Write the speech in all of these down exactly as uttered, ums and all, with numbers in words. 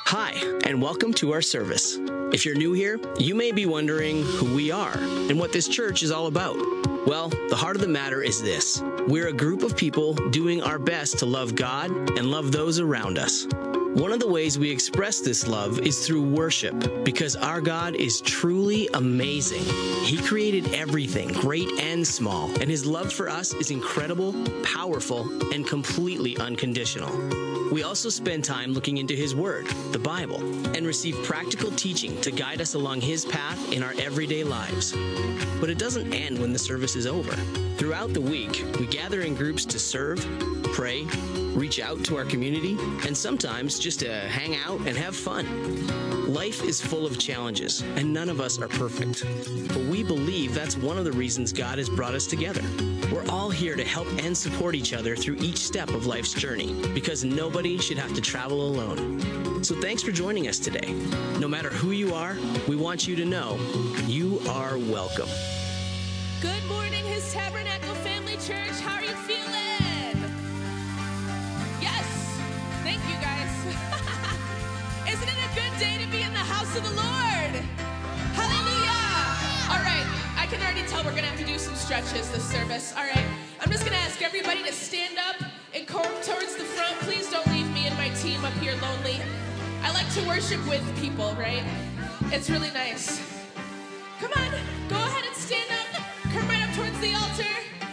Hi, and welcome to our service. If you're new here, you may be wondering who we are and what this church is all about. Well, the heart of the matter is this. We're a group of people doing our best to love God and love those around us. One of the ways we express this love is through worship, because our God is truly amazing. He created everything, great and small, and his love for us is incredible, powerful, and completely unconditional. We also spend time looking into his word, the Bible, and receive practical teaching to guide us along his path in our everyday lives. But it doesn't end when the service is over. Throughout the week, we gather in groups to serve, pray, reach out to our community, and sometimes just to hang out and have fun. Life is full of challenges, and none of us are perfect. But we believe that's one of the reasons God has brought us together. We're all here to help and support each other through each step of life's journey, because nobody should have to travel alone. So thanks for joining us today. No matter who you are, we want you to know you are welcome. Good morning, His Tabernacle Family Church. How are you feeling? Yes. Thank you, guys. Isn't it a good day to be in the house of the Lord? Hallelujah. All right. I can already tell we're going to have to do some stretches this service. All right. I'm just going to ask everybody to stand up and come towards the front. Please don't leave me and my team up here lonely. I like to worship with people, right? It's really nice. Come on. Go ahead and stand up. Come right up towards the altar.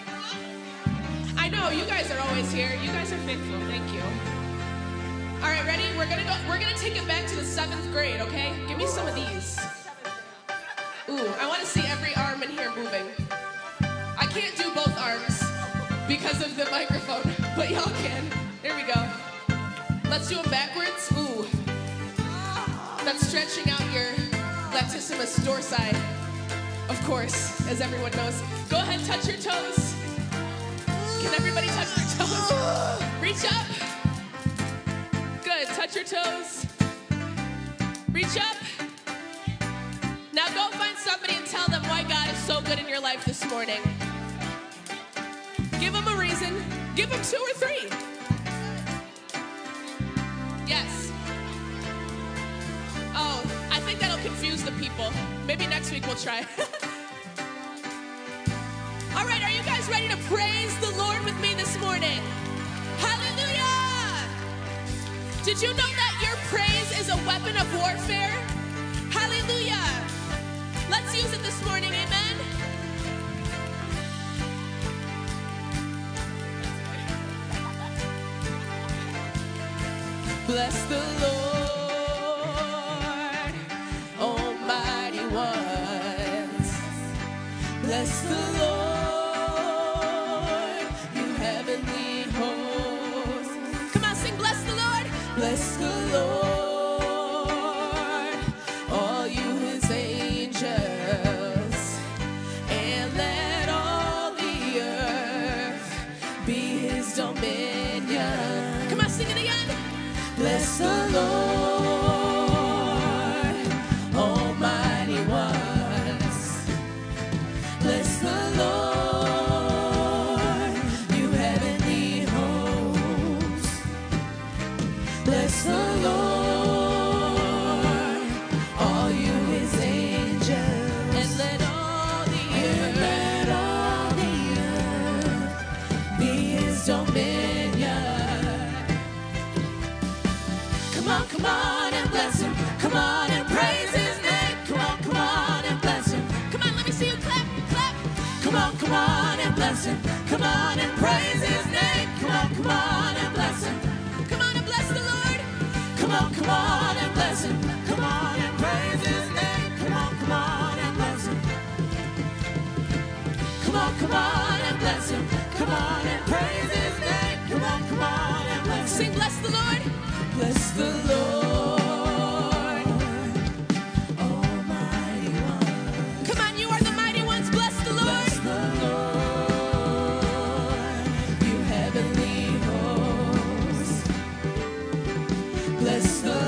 I know, you guys are always here. You guys are faithful. Thank you. All right, ready? We're gonna go. We're gonna take it back to the seventh grade, okay? Give me some of these. Ooh, I want to see every arm in here moving. I can't do both arms because of the microphone, but y'all can. There we go. Let's do them backwards. Ooh, that's stretching out your latissimus dorsi. Of course, as everyone knows. Go ahead, touch your toes. Can everybody touch their toes? Reach up. Good, touch your toes. Reach up. Now go find somebody and tell them why God is so good in your life this morning. Give them a reason. Give them two or three. Yes. Oh, I think that'll confuse the people. Maybe next week we'll try. All right, are you guys ready to praise the Lord with me this morning? Hallelujah! Did you know that your praise is a weapon of warfare? Hallelujah! Let's use it this morning, amen? Bless the Lord, almighty ones. Bless the Lord, you heavenly hosts. Come on, sing, bless the Lord. Bless the Lord, all you his angels, and let all the earth be his dominion. Come on, sing it again. Bless the Lord, almighty ones. Bless the Lord, you heavenly hosts. Bless the Lord, all you his angels, and let all the earth, let all the earth be his dominion. Come on, come on and bless him. Come on and praise his name. Come on, come on and bless him. Come on, let me see you clap, clap. Come on, come on and bless him. Come on and praise his name. Come on, come on and bless him. Come on and bless the Lord. Come on, come on and bless him. Come on and praise his name. Come on, come on and bless him. Come on, come on and bless him. Come on and praise his name. Come on, come on and bless him. Sing, bless the Lord. Bless the Lord, almighty one. Come on, you are the mighty ones. Bless the Lord. Bless the Lord, you heavenly hosts. Bless the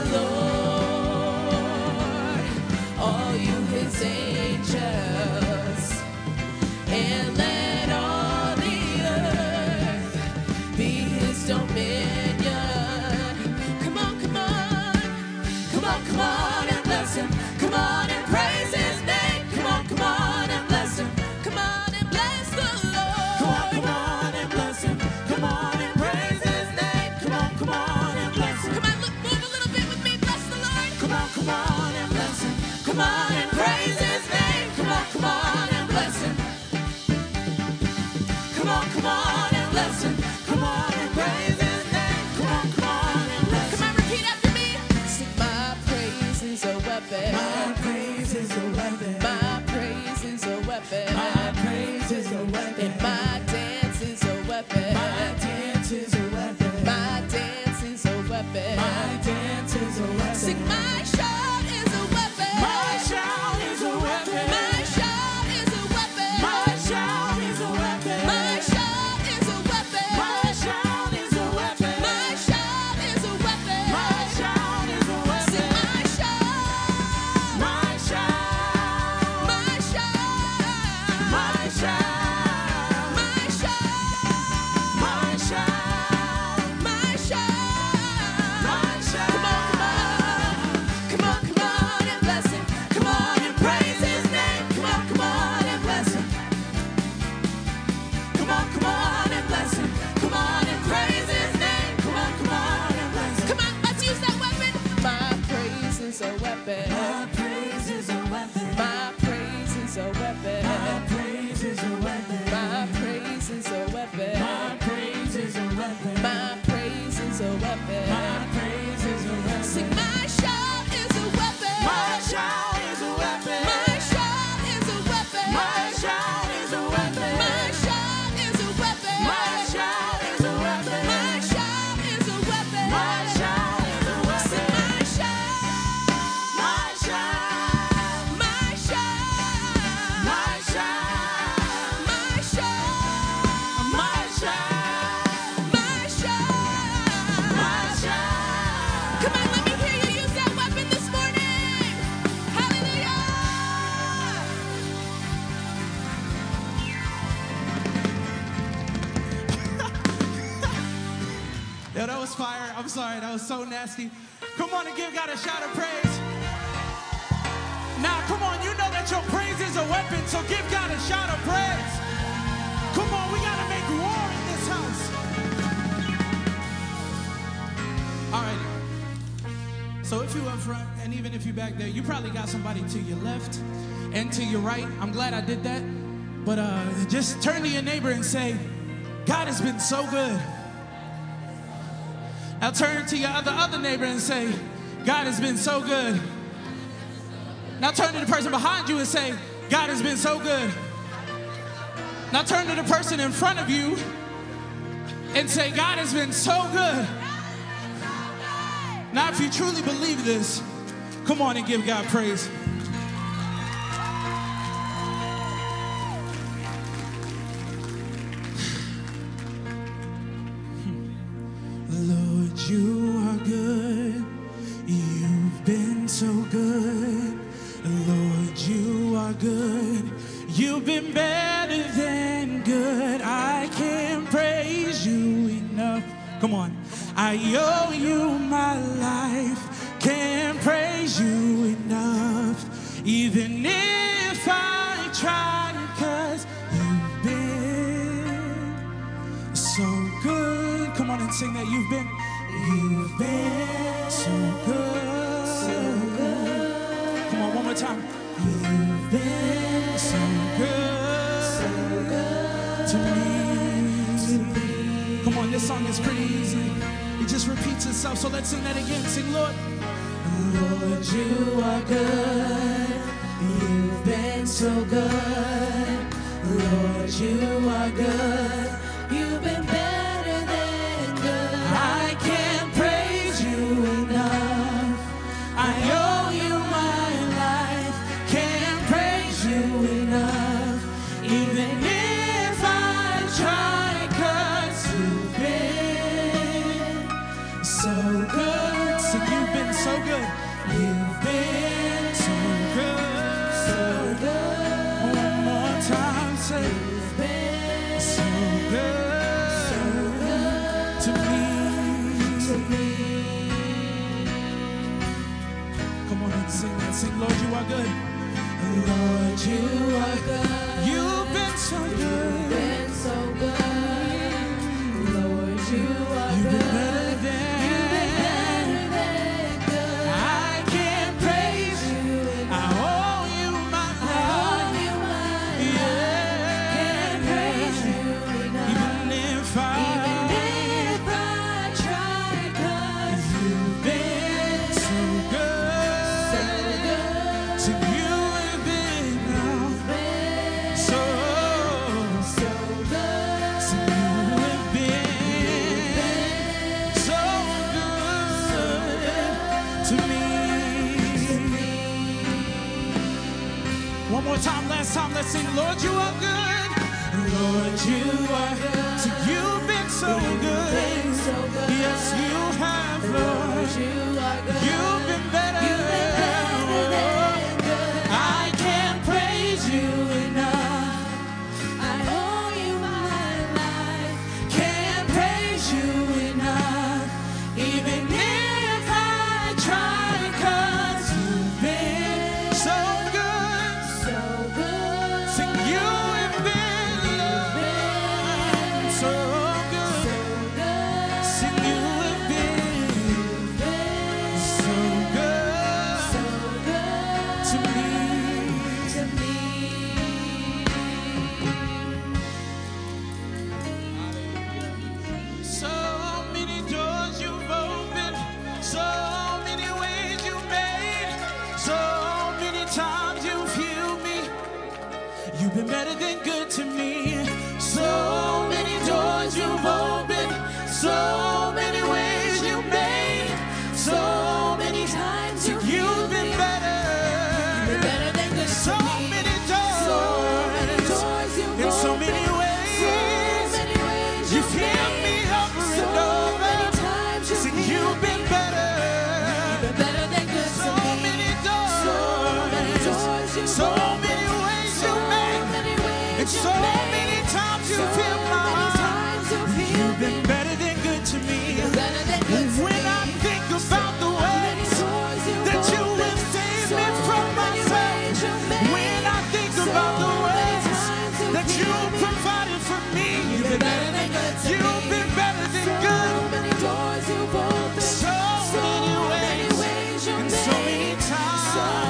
Lord, all you his angels, and let all the earth be his dominion. Come on, come on. come on and praise his name. Come on, come on and bless him. Come on, come on and bless him. Come on and praise his name. Come on, come on and bless him. Come on, repeat after me. Sing, my praise is a weapon. My praise is a weapon. My praise is a weapon. My praise is a weapon. And my dance is a weapon. My dance is a weapon. My dance is a weapon. My dance is a weapon. Sing, my shout is a weapon. My shout is a weapon. My shout is a weapon. My shout is a weapon. My shout is a weapon. My shout is a weapon. My shout is a weapon. My shout is a weapon. Sing, my shout. My shout. My shout. My shout. My shout. My shout. My shout. My shout. Come on, come on. Come on, come on and bless him. Come on and praise his name. Come on, come on and bless him. Come on, come on and bless him. Come on and praise his name. Come on, come on and bless him. Come on, let's use that weapon. My praise is a weapon. My praise is a weapon. My praise is a weapon. My praise is a weapon. My praise is a weapon. My praise is a weapon. My praise is a weapon. My praise is a weapon. Sing, my shout is a weapon. My shout is a weapon. My shout is a weapon. My shout is a weapon. My shout is a weapon. My shout is a weapon. My shout is a weapon. My shout is a weapon. Sing, my shout. My shout. My shout. My shout. My shout. My shout. My shout. My shout. Come on, let me hear you use that weapon this morning. Hallelujah. Yo, that was fire. I'm sorry, that was so nasty. Come on and give God a shout of praise. Now, come on, you know that your praise is a weapon, so give God a shout of praise. Come on, we gotta make war in this house. All right. So if you up front, and even if you back there, you probably got somebody to your left and to your right. I'm glad I did that. But uh, just turn to your neighbor and say, God has been so good. Now turn to your other other neighbor and say, God has been so good. Now turn to the person behind you and say, God has been so good. Now turn to the person in front of you and say, God has been so good. Now if you truly believe this, come on and give God praise. Lord, you are good. You've been so good. Lord, you are good. You've been better than good. I can't praise you enough. Come on. I owe you my life. Can't praise you enough. Even if I try, 'cause you've been so good. Come on and sing that. You've been, you've been so good, so good. Come on, one more time. You've been so good, so good to me, to me. Come on, this song is pretty easy. It just repeats itself. So let's sing that again. Sing, Lord. Lord, you are good. You've been so good. Lord, you are good. You've been better than good. I can't praise you enough. I owe you my life. Can't praise you enough. Even if I try, 'cause you've been so good. So you've been so good. You've been so good, so good. One more time, say you've been so good, so good to me, to me. Come on and sing that. Sing, Lord, you are good. Lord, you are good. You've been so good. You've been so good. Lord, you are You've good. Been better than, You've been better than good. I can't praise you. I to me. One more time, last time, let's sing, Lord, you are good. Lord, you are good. So you've been so good. Yes, you have, Lord. You've been better. I can't praise you enough. I owe you my life. Can't praise you enough. Even if I try, 'cause you've been so good. So good. Sing, you have been so good. So good. Sing, you have been so good. So good to me. To me. So many doors you've opened, so many ways you made, so many times you've healed me. You've been better than good to me. So many doors you've opened, so many ways you made, so many times you you've been better. You've been better than good to so me. Many doors, so many doors you've in so many ways, so many ways you've healed me over so and over. Many times you've, sing, you've been better. You've been better than good so to me. Many doors, so many doors you've so many ways so you made, many ways and so made, many times you've so healed my heart. You've been better than good to me. When I think about the ways that you have saved me from myself, when I think about the ways that you provided for me, you've been better than good. You've been better than good. So many ways and so many times.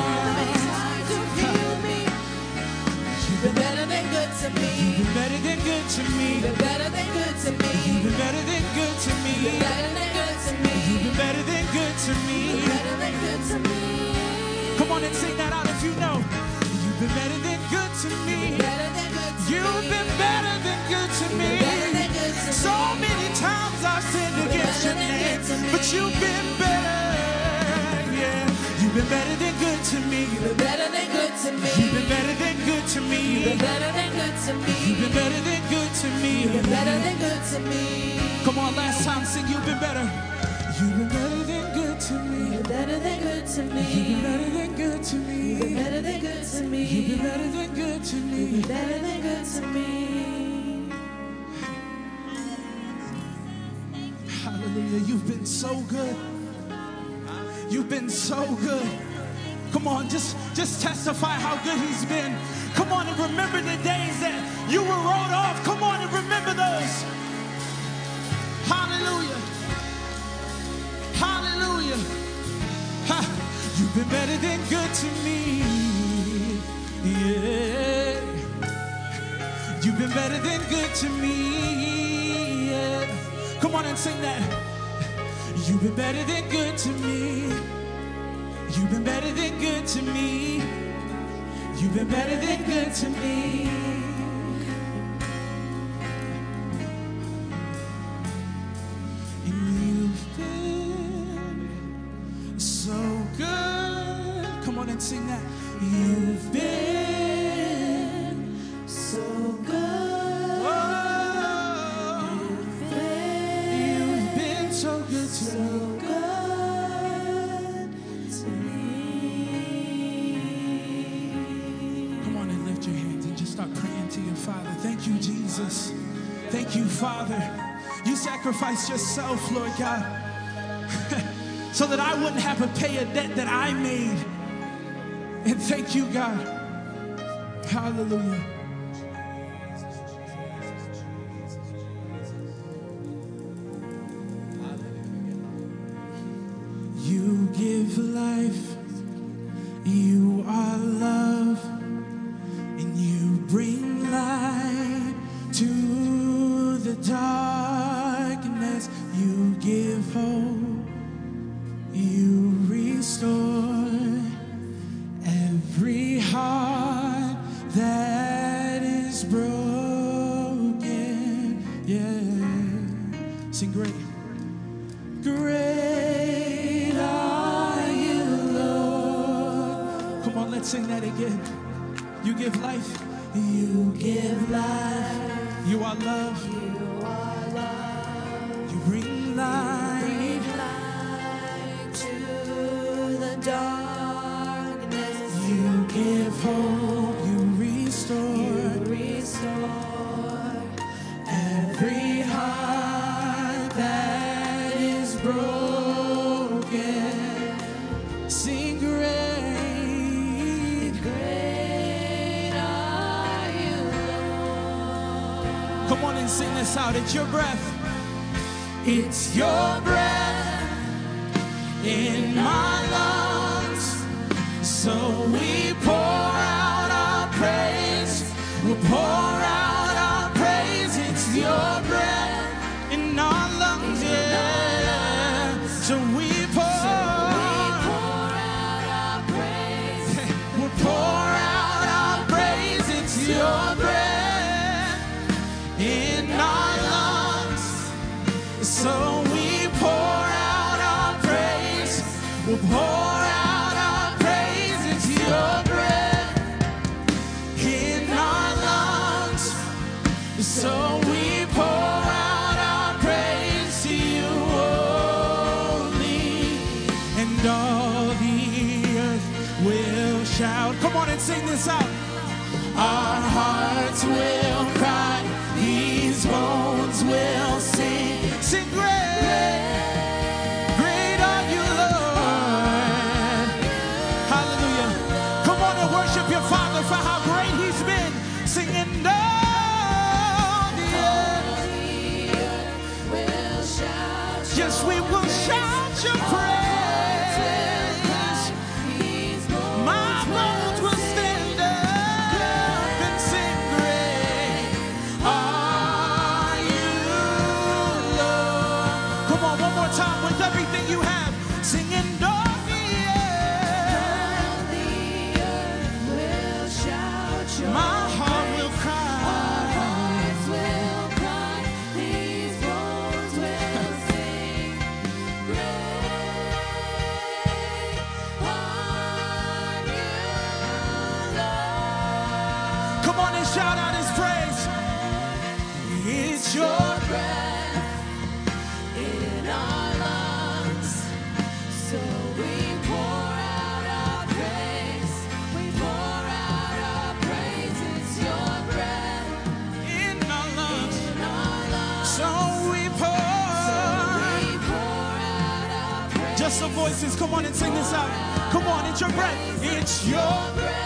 You've been better than good to me. You've been better than good to me. You've been better than good to me. You've been better than good to me. You've been better than good to me. You've been better than good to me. You've been better than good to me. Come on and sing that out if you know. You've been better than good to me. You've been better than good to me. So many times I've sinned against your name, but you've been better. Yeah, you've been better than good to me. You've been better than good to me. You've been better than good to me. You've been better than good to me. You've been better than good to me. You've been better than good to me. Come on, last time, sing. You've been better. You've been better than good to me. You've been better than good to me. You've been better than good to me. You've been better than good to me. You've been better than good to me. You've been better than good to me. Hallelujah. You've been so good. You've been so good. Come on, just, just testify how good he's been. Come on and remember the days that you were wrote off. Come on and remember those. Hallelujah. Hallelujah. Ha. You've been better than good to me. Yeah. You've been better than good to me. Yeah. Come on and sing that. You've been better than good to me. You've been better than good to me. You've been better than good to me. And you've been so good. Come on and sing that. You've been so good. Oh, you've been, you've been so good to me. Father, thank you, Jesus. Thank you, Father. You sacrificed yourself, Lord God, so that I wouldn't have to pay a debt that I made. And thank you, God. Hallelujah. You give life. You are love. And you bring light to the darkness. You give hope. You restore every heart that is broken. Yeah. Sing great. Great are sing that again. You give life. You give life. You are love. You are love. You bring light. Bring light to the darkness. You give hope. You restore. You restore every heart that is broken. Sing great, great are you, Lord. Come on and sing this out. It's your breath. It's your breath in my lungs. So we pour out our praise. We'll pour out our praise. It's your breath in our lungs, yeah. So we pour. Pour out our praise, it's your breath in our lungs. So we pour out our praise, we'll pour out our praise, it's your breath in our lungs. So we pour out our praise to you only, and all the earth will shout. Come on and sing this out. Our hearts will cry, these bones will sing. Sing great, great are you, Lord. Hallelujah. Come on and worship your Father for how great He's been. Singing all the earth will shout. Yes, we will shout your praise. Shout out His praise. It's your breath in our lungs. So we pour out our praise. We pour out our praise. It's your breath in our lungs. In our lungs. So we pour. So we pour out our praise. Just the voices. Come on and sing this out. Come on, it's your breath. It's your breath.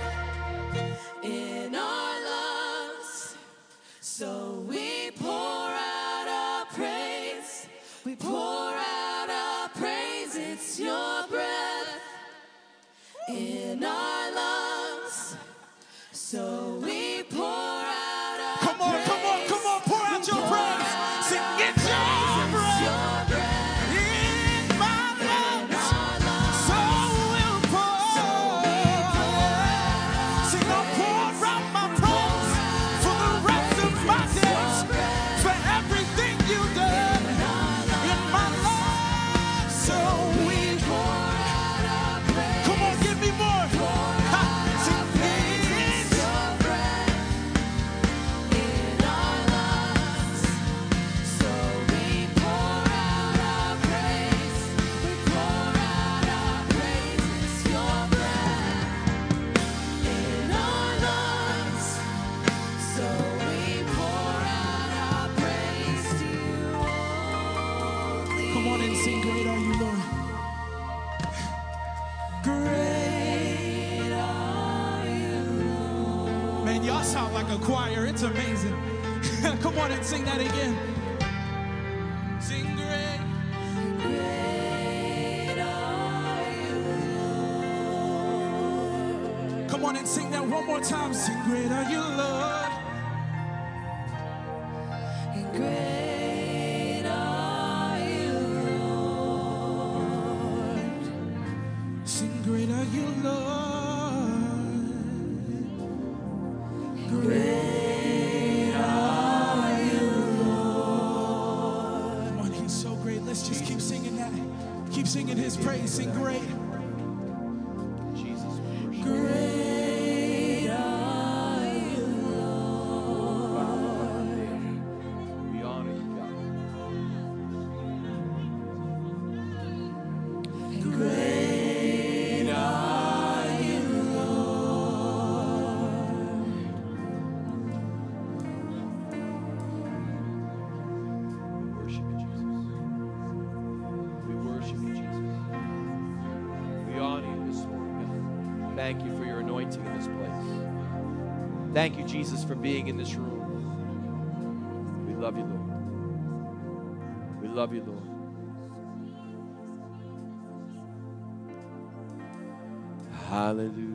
So we pour out our praise, we pour out our praise, it's your breath in our lungs. So we pour out our come on, praise. Come on, come on, pour out your praise. Sing, it's your breath in my lungs. So we'll pour. Sing, I'll pour out my praise for the rest of my days, for everything you've done in my life. So we pour out our praise. Come on, give me more. Ha, sing, it's your breath in our lungs. So we pour out our praise. We pour out our praise. It's your breath in our lungs. So we pour out our praise to you only. Come on and sing, great are you, Lord. Great are you, Lord. Man, y'all sound like a choir. It's amazing. Come on and sing that again. Sing great. Great are you, Lord. Come on and sing that one more time. Sing great are you, Lord. And great are you, Lord. Sing great are you, Lord. Great are you, Lord. Come on, He's so great. Let's just keep singing that. Keep singing His praise. Sing great. Jesus. Great are you, Lord. We honor you, God. Great are you, Lord. We worship you, Jesus. We worship you, Jesus. We honor you this morning, God. Thank you for your anointing in this place. Thank you, Jesus, for being in this room. We love you, Lord. We love you, Lord. Hallelujah.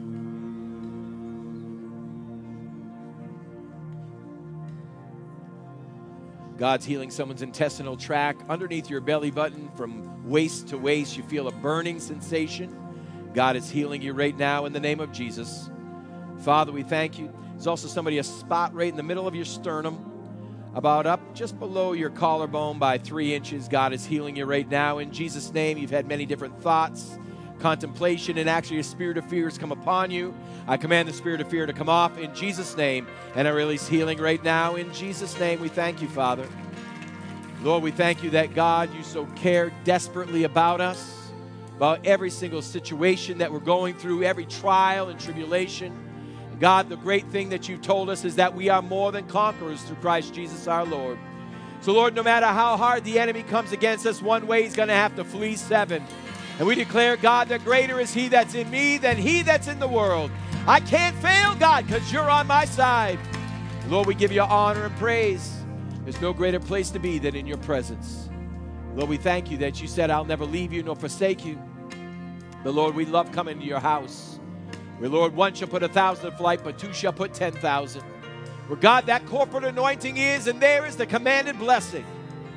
God's healing someone's intestinal tract. Underneath your belly button, from waist to waist, you feel a burning sensation. God is healing you right now in the name of Jesus. Father, we thank you. There's also somebody, a spot right in the middle of your sternum, about up just below your collarbone by three inches. God is healing you right now in Jesus' name. You've had many different thoughts, contemplation, and actually a spirit of fear has come upon you. I command the spirit of fear to come off in Jesus' name, and I release healing right now in Jesus' name. We thank you, Father. Lord, we thank you that, God, you so care desperately about us, about every single situation that we're going through, every trial and tribulation. God, the great thing that you've told us is that we are more than conquerors through Christ Jesus our Lord. So, Lord, no matter how hard the enemy comes against us, one way he's going to have to flee seven. And we declare, God, that greater is he that's in me than he that's in the world. I can't fail, God, because you're on my side. Lord, we give you honor and praise. There's no greater place to be than in your presence. Lord, we thank you that you said, I'll never leave you nor forsake you. But, Lord, we love coming to your house. Where, Lord, one shall put a thousand to flight, but two shall put ten thousand. Where, God, that corporate anointing is, and there is the commanded blessing.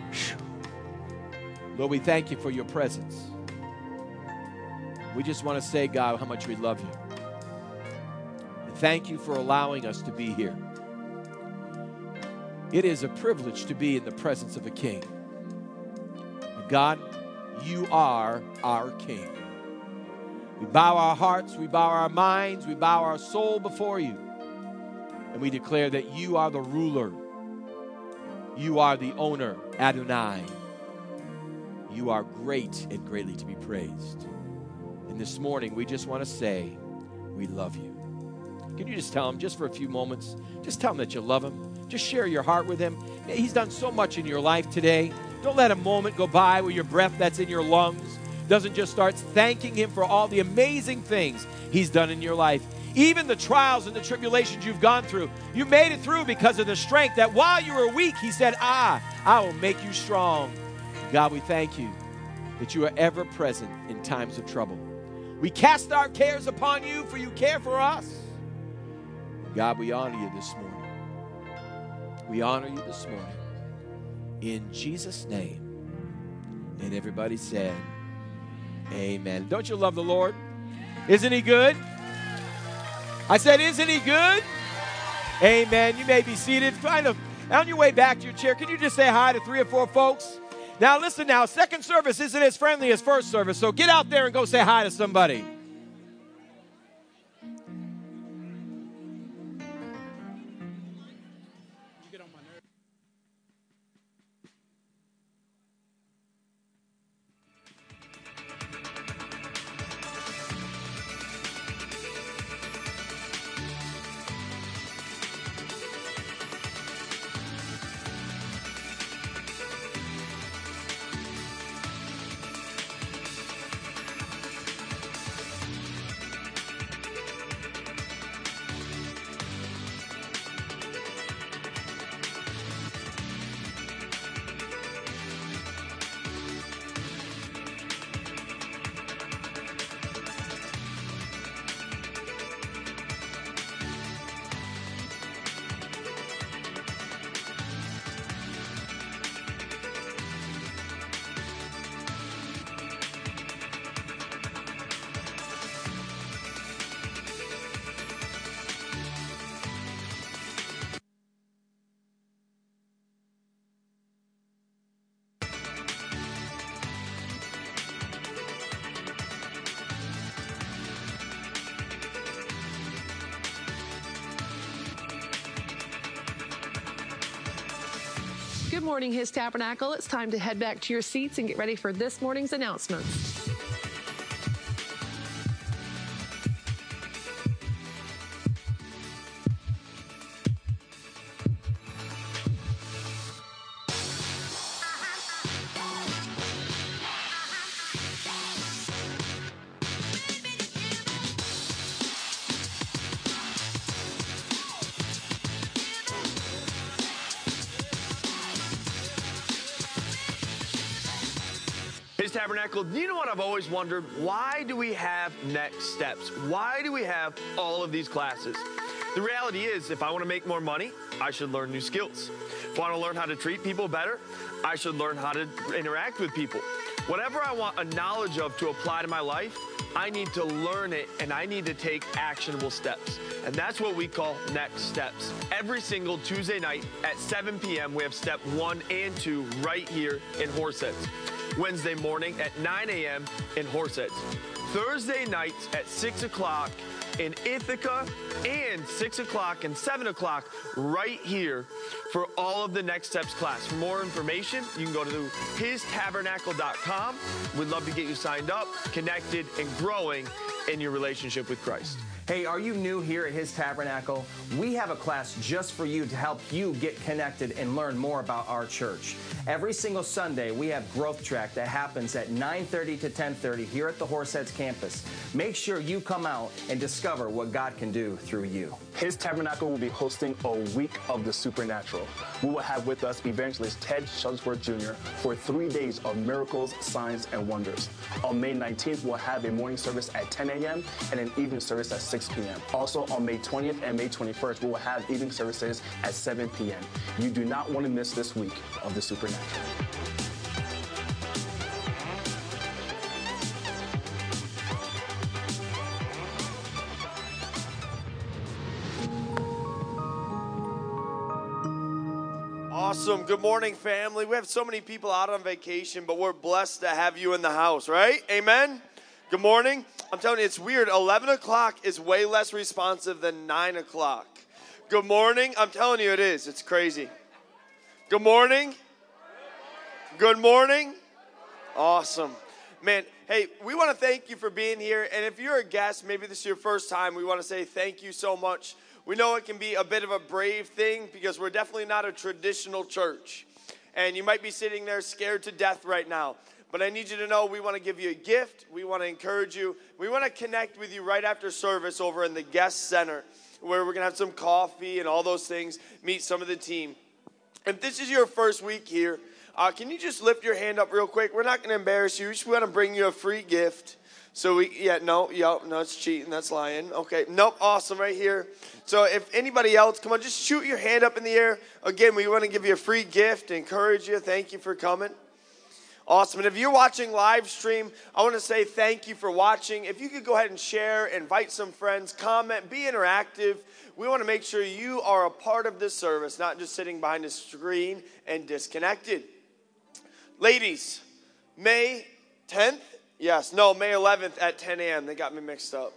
Lord, we thank you for your presence. We just want to say, God, how much we love you. And thank you for allowing us to be here. It is a privilege to be in the presence of a king. And God, you are our king. We bow our hearts, we bow our minds, we bow our soul before you. And we declare that you are the ruler. You are the owner, Adonai. You are great and greatly to be praised. And this morning, we just want to say, we love you. Can you just tell him, just for a few moments, just tell him that you love him. Just share your heart with him. He's done so much in your life today. Don't let a moment go by where your breath that's in your lungs doesn't just start thanking him for all the amazing things he's done in your life. Even the trials and the tribulations you've gone through, you made it through because of the strength that while you were weak, he said, ah, I will make you strong. God, we thank you that you are ever present in times of trouble. We cast our cares upon you, for you care for us. God, we honor you this morning. We honor you this morning. In Jesus' name. And everybody said, amen. Don't you love the Lord? Isn't he good? I said, isn't he good? Amen. You may be seated. Find a, on your way back to your chair, can you just say hi to three or four folks? Now listen now, second service isn't as friendly as first service, so get out there and go say hi to somebody. Good morning, His Tabernacle. It's time to head back to your seats and get ready for this morning's announcements. His Tabernacle, you know what I've always wondered? Why do we have Next Steps? Why do we have all of these classes? The reality is, if I want to make more money, I should learn new skills. If I want to learn how to treat people better, I should learn how to interact with people. Whatever I want a knowledge of to apply to my life, I need to learn it and I need to take actionable steps. And that's what we call Next Steps. Every single Tuesday night at seven p.m., we have step one and two right here in Horseheads. Wednesday morning at nine a.m. in Horseheads. Thursday nights at six o'clock in Ithaca, and six o'clock and seven o'clock right here for all of the Next Steps class. For more information, you can go to his tabernacle dot com. We'd love to get you signed up, connected, and growing in your relationship with Christ. Hey, are you new here at His Tabernacle? We have a class just for you to help you get connected and learn more about our church. Every single Sunday, we have Growth Track that happens at nine thirty to ten thirty here at the Horseheads campus. Make sure you come out and discover what God can do through you. His Tabernacle will be hosting a week of the supernatural. We will have with us evangelist Ted Shuttlesworth Junior for three days of miracles, signs, and wonders. On May nineteenth, we'll have a morning service at ten a.m. and an evening service at six p.m. Also, on May twentieth and May twenty-first, we will have evening services at seven p.m. You do not want to miss this week of the supernatural. Awesome. Good morning, family. We have so many people out on vacation, but we're blessed to have you in the house, right? Amen? Good morning. I'm telling you, it's weird. eleven o'clock is way less responsive than nine o'clock. Good morning. I'm telling you, it is. It's crazy. Good morning. Good morning. Awesome. Man, hey, we want to thank you for being here. And if you're a guest, maybe this is your first time, we want to say thank you so much. We know it can be a bit of a brave thing because we're definitely not a traditional church. And you might be sitting there scared to death right now. But I need you to know we want to give you a gift. We want to encourage you. We want to connect with you right after service over in the guest center where we're going to have some coffee and all those things, meet some of the team. If this is your first week here, uh, can you just lift your hand up real quick? We're not going to embarrass you. We just want to bring you a free gift. So we, yeah, no, yep, no, it's cheating. That's lying. Okay, nope, awesome, right here. So if anybody else, come on, just shoot your hand up in the air. Again, we want to give you a free gift, encourage you. Thank you for coming. Awesome. And if you're watching live stream, I want to say thank you for watching. If you could go ahead and share, invite some friends, comment, be interactive. We want to make sure you are a part of this service, not just sitting behind a screen and disconnected. Ladies, May tenth? Yes, no, May eleventh at ten a.m. They got me mixed up.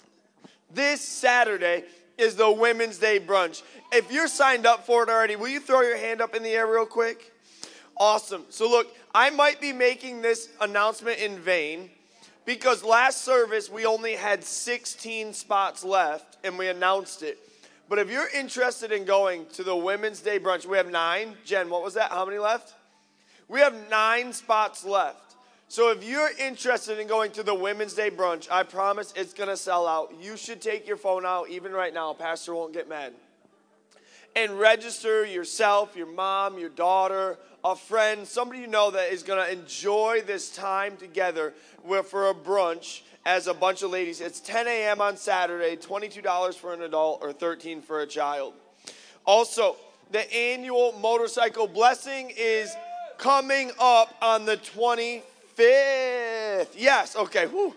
This Saturday is the Women's Day Brunch. If you're signed up for it already, will you throw your hand up in the air real quick? Awesome. So look, I might be making this announcement in vain because last service we only had sixteen spots left and we announced it. But if you're interested in going to the Women's Day Brunch, we have nine. Jen, what was that? How many left? We have nine spots left. So if you're interested in going to the Women's Day Brunch, I promise it's going to sell out. You should take your phone out even right now. Pastor won't get mad. And register yourself, your mom, your daughter, a friend, somebody you know that is going to enjoy this time together for a brunch as a bunch of ladies. It's ten a.m. on Saturday, twenty-two dollars for an adult or thirteen dollars for a child. Also, the annual motorcycle blessing is coming up on the twenty-fifth. Yes, okay. Whew.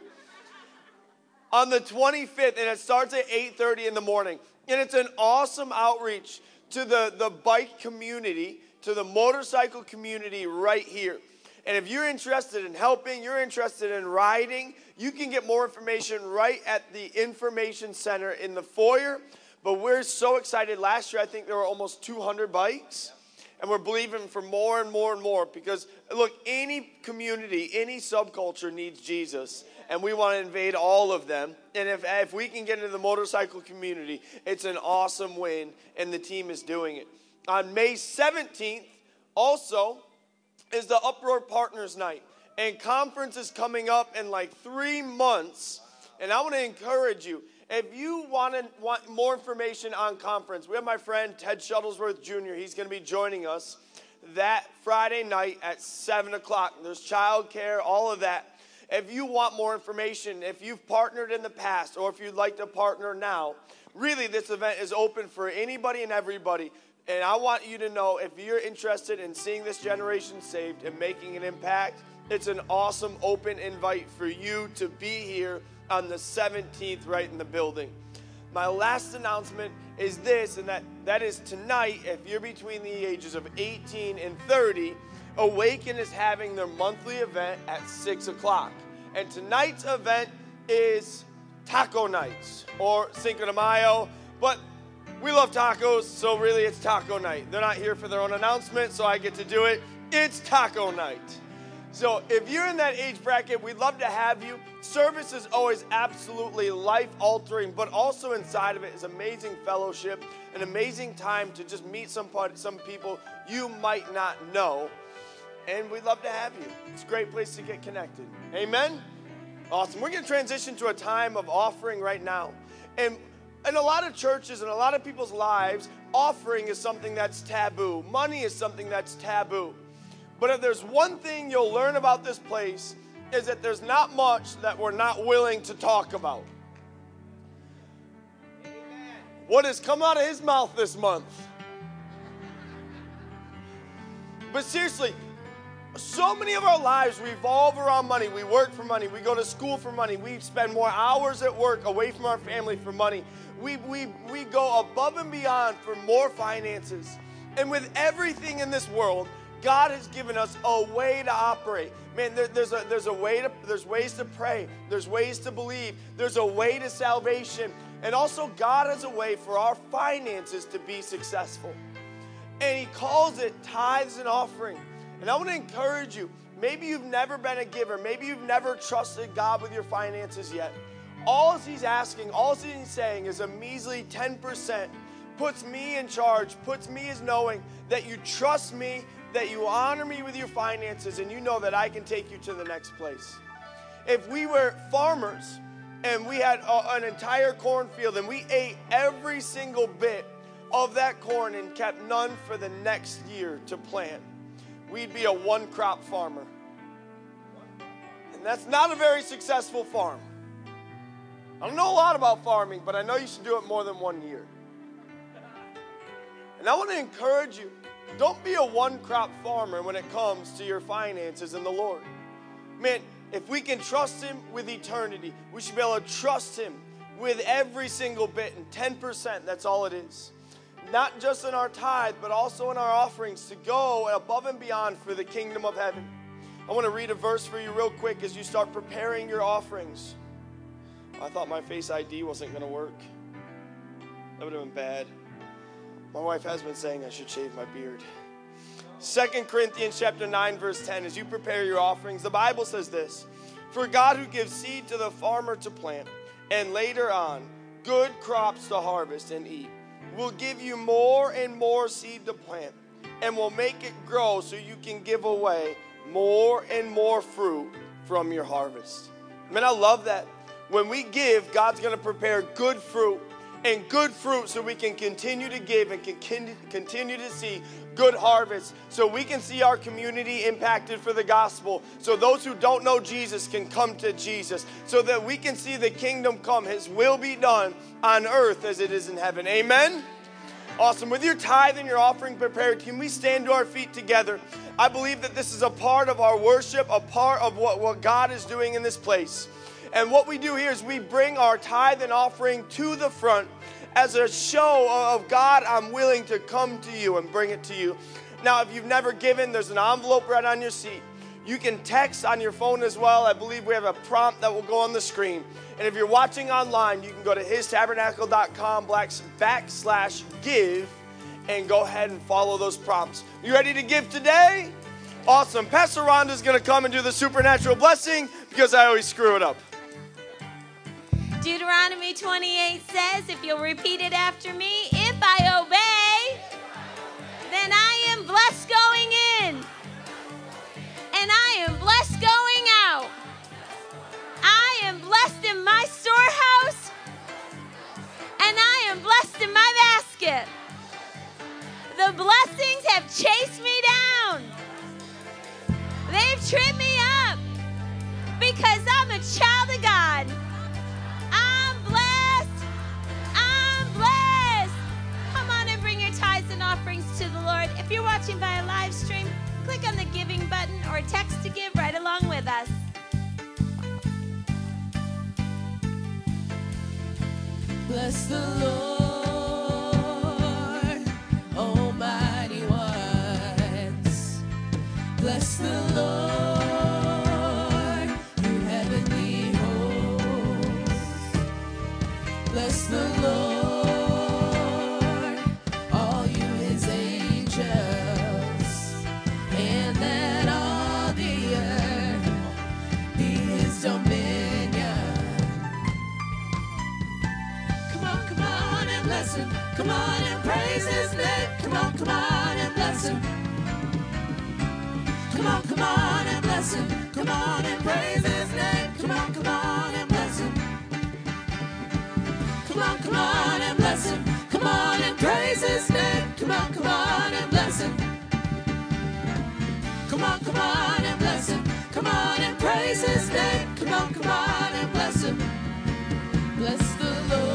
On the twenty-fifth, and it starts at eight thirty in the morning. And it's an awesome outreach to the, the bike community, to the motorcycle community right here. And if you're interested in helping, you're interested in riding, you can get more information right at the information center in the foyer. But we're so excited. Last year, I think there were almost two hundred bikes. And we're believing for more and more and more because, look, any community, any subculture needs Jesus. And we want to invade all of them. And if, if we can get into the motorcycle community, it's an awesome win, and the team is doing it. On May seventeenth, also, is the Uproar Partners Night. And conference is coming up in like three months. And I want to encourage you, if you want, to, want more information on conference, we have my friend Ted Shuttlesworth Junior He's going to be joining us that Friday night at seven o'clock. There's childcare, all of that. If you want more information, if you've partnered in the past, or if you'd like to partner now, really this event is open for anybody and everybody. And I want you to know, if you're interested in seeing this generation saved and making an impact, it's an awesome open invite for you to be here on the seventeenth right in the building. My last announcement is this, and that, that is tonight, if you're between the ages of eighteen and thirty, Awaken is having their monthly event at six o'clock. And tonight's event is Taco Nights, or Cinco de Mayo, but we love tacos, so really it's Taco Night. They're not here for their own announcement, so I get to do it. It's Taco Night. So if you're in that age bracket, we'd love to have you. Service is always absolutely life-altering, but also inside of it is amazing fellowship, an amazing time to just meet some, some people you might not know. And we'd love to have you. It's a great place to get connected. Amen? Awesome. We're going to transition to a time of offering right now. And in a lot of churches and a lot of people's lives, offering is something that's taboo. Money is something that's taboo. But if there's one thing you'll learn about this place, is that there's not much that we're not willing to talk about. Amen. What has come out of his mouth this month? But seriously, so many of our lives revolve around money. We work for money. We go to school for money. We spend more hours at work away from our family for money. We, we, we go above and beyond for more finances. And with everything in this world, God has given us a way to operate. Man, there, there's a there's a way to there's ways to pray. There's ways to believe. There's a way to salvation. And also God has a way for our finances to be successful. And he calls it tithes and offering. And I want to encourage you, maybe you've never been a giver. Maybe you've never trusted God with your finances yet. All he's asking, all he's saying is a measly ten percent puts me in charge, puts me as knowing that you trust me, that you honor me with your finances, and you know that I can take you to the next place. If we were farmers and we had a, an entire cornfield and we ate every single bit of that corn and kept none for the next year to plant, we'd be a one-crop farmer. And that's not a very successful farm. I don't know a lot about farming, but I know you should do it more than one year. And I want to encourage you, don't be a one-crop farmer when it comes to your finances in the Lord. Man, if we can trust him with eternity, we should be able to trust him with every single bit, and ten percent, that's all it is. Not just in our tithe, but also in our offerings to go above and beyond for the kingdom of heaven. I want to read a verse for you real quick as you start preparing your offerings. I thought my Face I D wasn't going to work. That would have been bad. My wife has been saying I should shave my beard. Second Corinthians chapter nine, verse ten, as you prepare your offerings, the Bible says this: "For God who gives seed to the farmer to plant, and later on good crops to harvest and eat, will give you more and more seed to plant, and will make it grow so you can give away more and more fruit from your harvest." Man, I love that. When we give, God's going to prepare good fruit, and good fruit so we can continue to give and can continue to see good harvest, so we can see our community impacted for the gospel, so those who don't know Jesus can come to Jesus, so that we can see the kingdom come, his will be done on earth as it is in heaven. Amen? Awesome. With your tithe and your offering prepared, can we stand to our feet together? I believe that this is a part of our worship, a part of what, what God is doing in this place. And what we do here is we bring our tithe and offering to the front as a show of, God, I'm willing to come to you and bring it to you. Now, if you've never given, there's an envelope right on your seat. You can text on your phone as well. I believe we have a prompt that will go on the screen. And if you're watching online, you can go to his tabernacle dot com backslash give, and go ahead and follow those prompts. You ready to give today? Awesome. Pastor Rhonda's going to come and do the supernatural blessing because I always screw it up. Deuteronomy twenty-eight says, if you'll repeat it after me, if I obey, then I am blessed going in, and I am blessed going out. I am blessed in my storehouse, and I am blessed in my basket. The blessings have chased me down. They've tripped me up because I'm a child of God. I'm blessed. I'm blessed. Come on and bring your tithes and offerings to the Lord. If you're watching via live stream, click on the giving button or text to give right along with us. Bless the Lord, almighty ones. Bless the Lord, you heavenly hosts. Bless the Lord, all you his angels, and let all the earth be his dominion. Come on, come on and bless him. Come on and praise his name. Come on, come on and bless him. Come on, come on and bless him. Come on and praise his name. Come on, come on and bless him. Come on, come on and bless him. Come on and praise his name. Come on, come on and bless him. Come on, come on and bless him. Come on and praise his name. Come on, come on and bless him. Bless the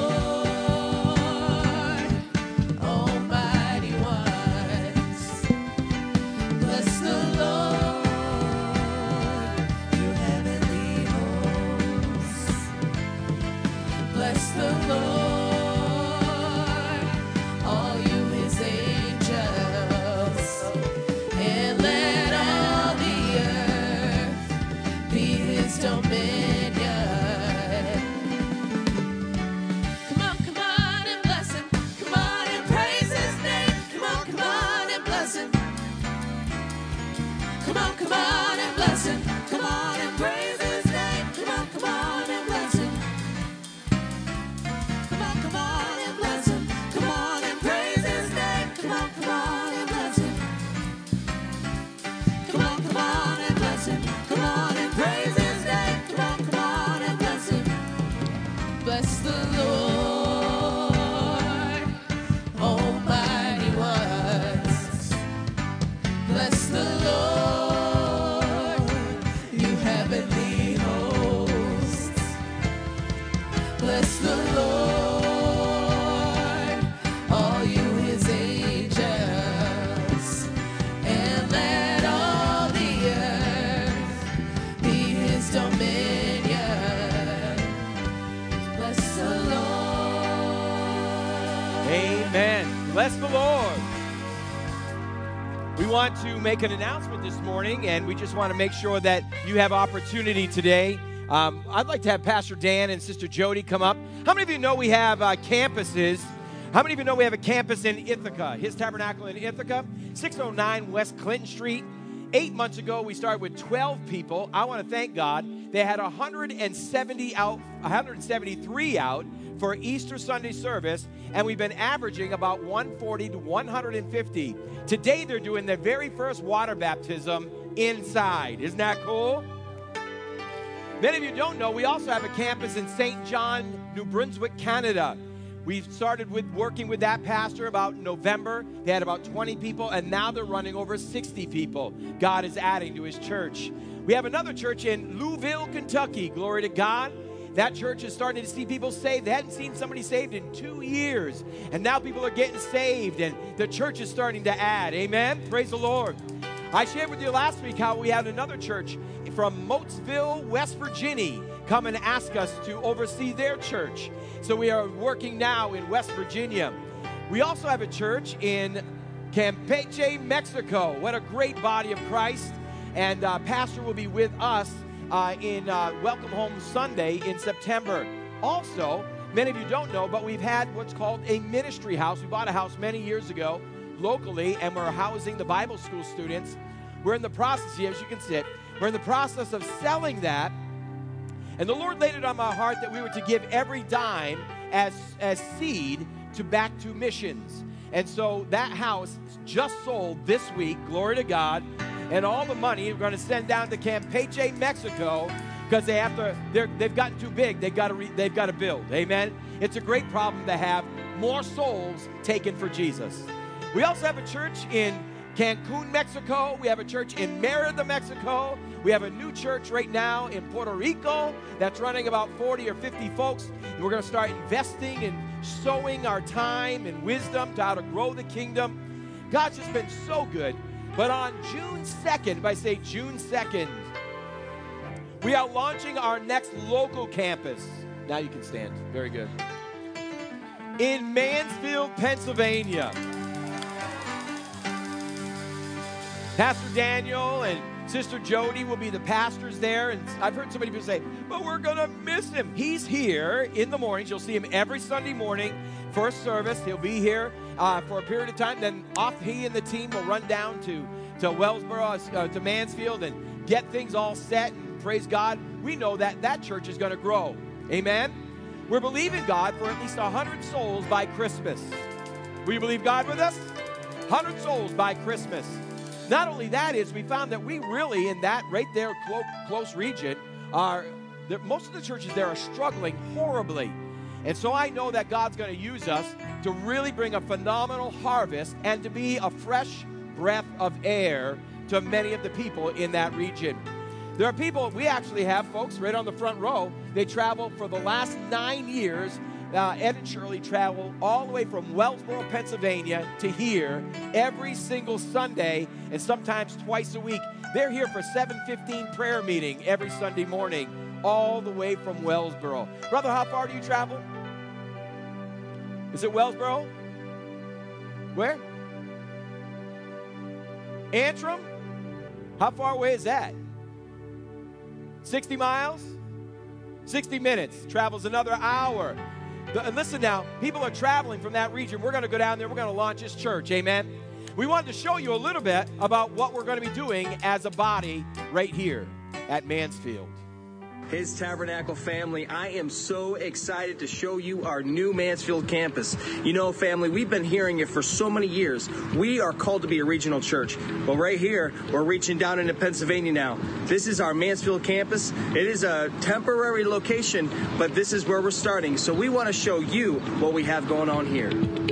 Lord, almighty ones. Bless the Lord, you heavenly hosts. Bless the Lord, all you his angels, and let all the earth be his dominion. Come on, come on and bless him. Come on and praise his name. Come on, come on and bless him. Come on, come on and bless him. Come on and praise his name. Come on, come on and bless him. Come on, come on and bless him. Come on and praise his name. Come on, come on and bless him. Come on, come on and bless him. Come on and praise his name. Come on, come on and bless him. Bless the Lord, almighty ones. Bless the Lord, you heavenly hosts. Bless the Lord, all you his angels, and let all the earth be his dominion. Bless the Lord. Amen. Bless the Lord. We want to make an announcement this morning, and we just want to make sure that you have opportunity today. Um, I'd like to have Pastor Dan and Sister Jody come up. How many of you know we have uh, campuses? How many of you know we have a campus in Ithaca, His Tabernacle in Ithaca, six oh nine West Clinton Street? Eight months ago, we started with twelve people. I want to thank God. They had one hundred seventy out, one hundred seventy-three out for Easter Sunday service, and we've been averaging about one forty to one fifty. Today, they're doing their very first water baptism inside. Isn't that cool? Many of you don't know, we also have a campus in Saint John, New Brunswick, Canada. We started with working with that pastor about November. They had about twenty people, and now they're running over sixty people. God is adding to his church. We have another church in Louisville, Kentucky. Glory to God. That church is starting to see people saved. They hadn't seen somebody saved in two years. And now people are getting saved, and the church is starting to add. Amen? Praise the Lord. I shared with you last week how we had another church from Moattsville, West Virginia, come and ask us to oversee their church. So we are working now in West Virginia. We also have a church in Campeche, Mexico. What a great body of Christ. And uh, Pastor will be with us uh, in uh, Welcome Home Sunday in September. Also, many of you don't know, but we've had what's called a ministry house. We bought a house many years ago locally, and we're housing the Bible school students. We're in the process here, as you can see it, we're in the process of selling that. And the Lord laid it on my heart that we were to give every dime as, as seed to back to missions. And so that house just sold this week, glory to God, and all the money we're going to send down to Campeche, Mexico, because they have to, they're, they've gotten too big. They've got to, re, they've got to build. Amen. It's a great problem to have more souls taken for Jesus. We also have a church in Cancun, Mexico. We have a church in Merida, Mexico. We have a new church right now in Puerto Rico that's running about forty or fifty folks. And we're going to start investing and sowing our time and wisdom to how to grow the kingdom. God's just been so good. But on June second, if I say June second, we are launching our next local campus. Now you can stand. Very good. In Mansfield, Pennsylvania. Pastor Daniel and Sister Jody will be the pastors there. And I've heard so many people say, but we're going to miss him. He's here in the mornings. You'll see him every Sunday morning, first service. He'll be here uh, for a period of time. Then off he and the team will run down to, to Wellsboro, uh, to Mansfield, and get things all set. And praise God, we know that that church is going to grow. Amen? We're believing God for at least one hundred souls by Christmas. Will you believe God with us? one hundred souls by Christmas. Not only that is, we found that we really, in that right there close, close region, are that most of the churches there are struggling horribly. And so I know that God's going to use us to really bring a phenomenal harvest and to be a fresh breath of air to many of the people in that region. There are people, we actually have folks right on the front row. They travel for the last nine years. Uh, Ed and Shirley travel all the way from Wellsboro, Pennsylvania to here every single Sunday and sometimes twice a week. They're here for seven fifteen prayer meeting every Sunday morning, all the way from Wellsboro. Brother, how far do you travel? Is it Wellsboro? Where? Antrim? How far away is that? sixty miles? sixty minutes. Travels another hour. And listen now, people are traveling from that region. We're going to go down there. We're going to launch this church. Amen. We wanted to show you a little bit about what we're going to be doing as a body right here at Mansfield. His Tabernacle family, I am so excited to show you our new Mansfield campus. You know, family, we've been hearing it for so many years. We are called to be a regional church. Well, right here, we're reaching down into Pennsylvania now. This is our Mansfield campus. It is a temporary location, but this is where we're starting. So we want to show you what we have going on here.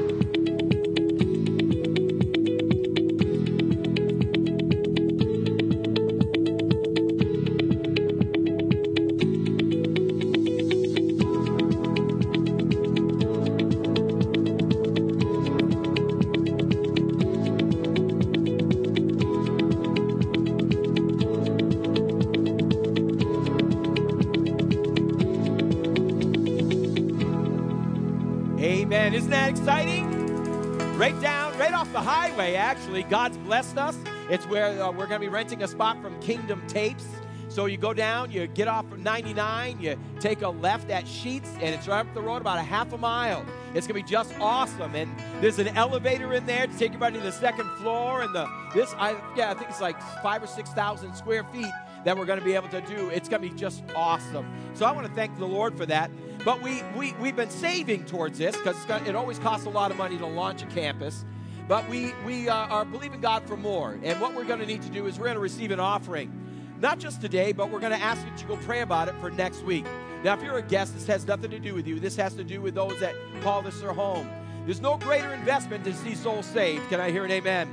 Isn't that exciting? Right down, right off the highway, actually. God's blessed us. It's where uh, we're going to be renting a spot from Kingdom Tapes. So you go down, you get off from ninety-nine, you take a left at Sheets, and it's right up the road about a half a mile. It's going to be just awesome. And there's an elevator in there to take everybody to the second floor. And the this, I yeah, I think it's like five or six thousand square feet that we're going to be able to do. It's going to be just awesome. So I want to thank the Lord for that. But we, we, we've been saving towards this because it always costs a lot of money to launch a campus. But we, we uh, are believing God for more. And what we're going to need to do is we're going to receive an offering. Not just today, but we're going to ask you to go pray about it for next week. Now, if you're a guest, this has nothing to do with you. This has to do with those that call this their home. There's no greater investment to see souls saved. Can I hear an amen?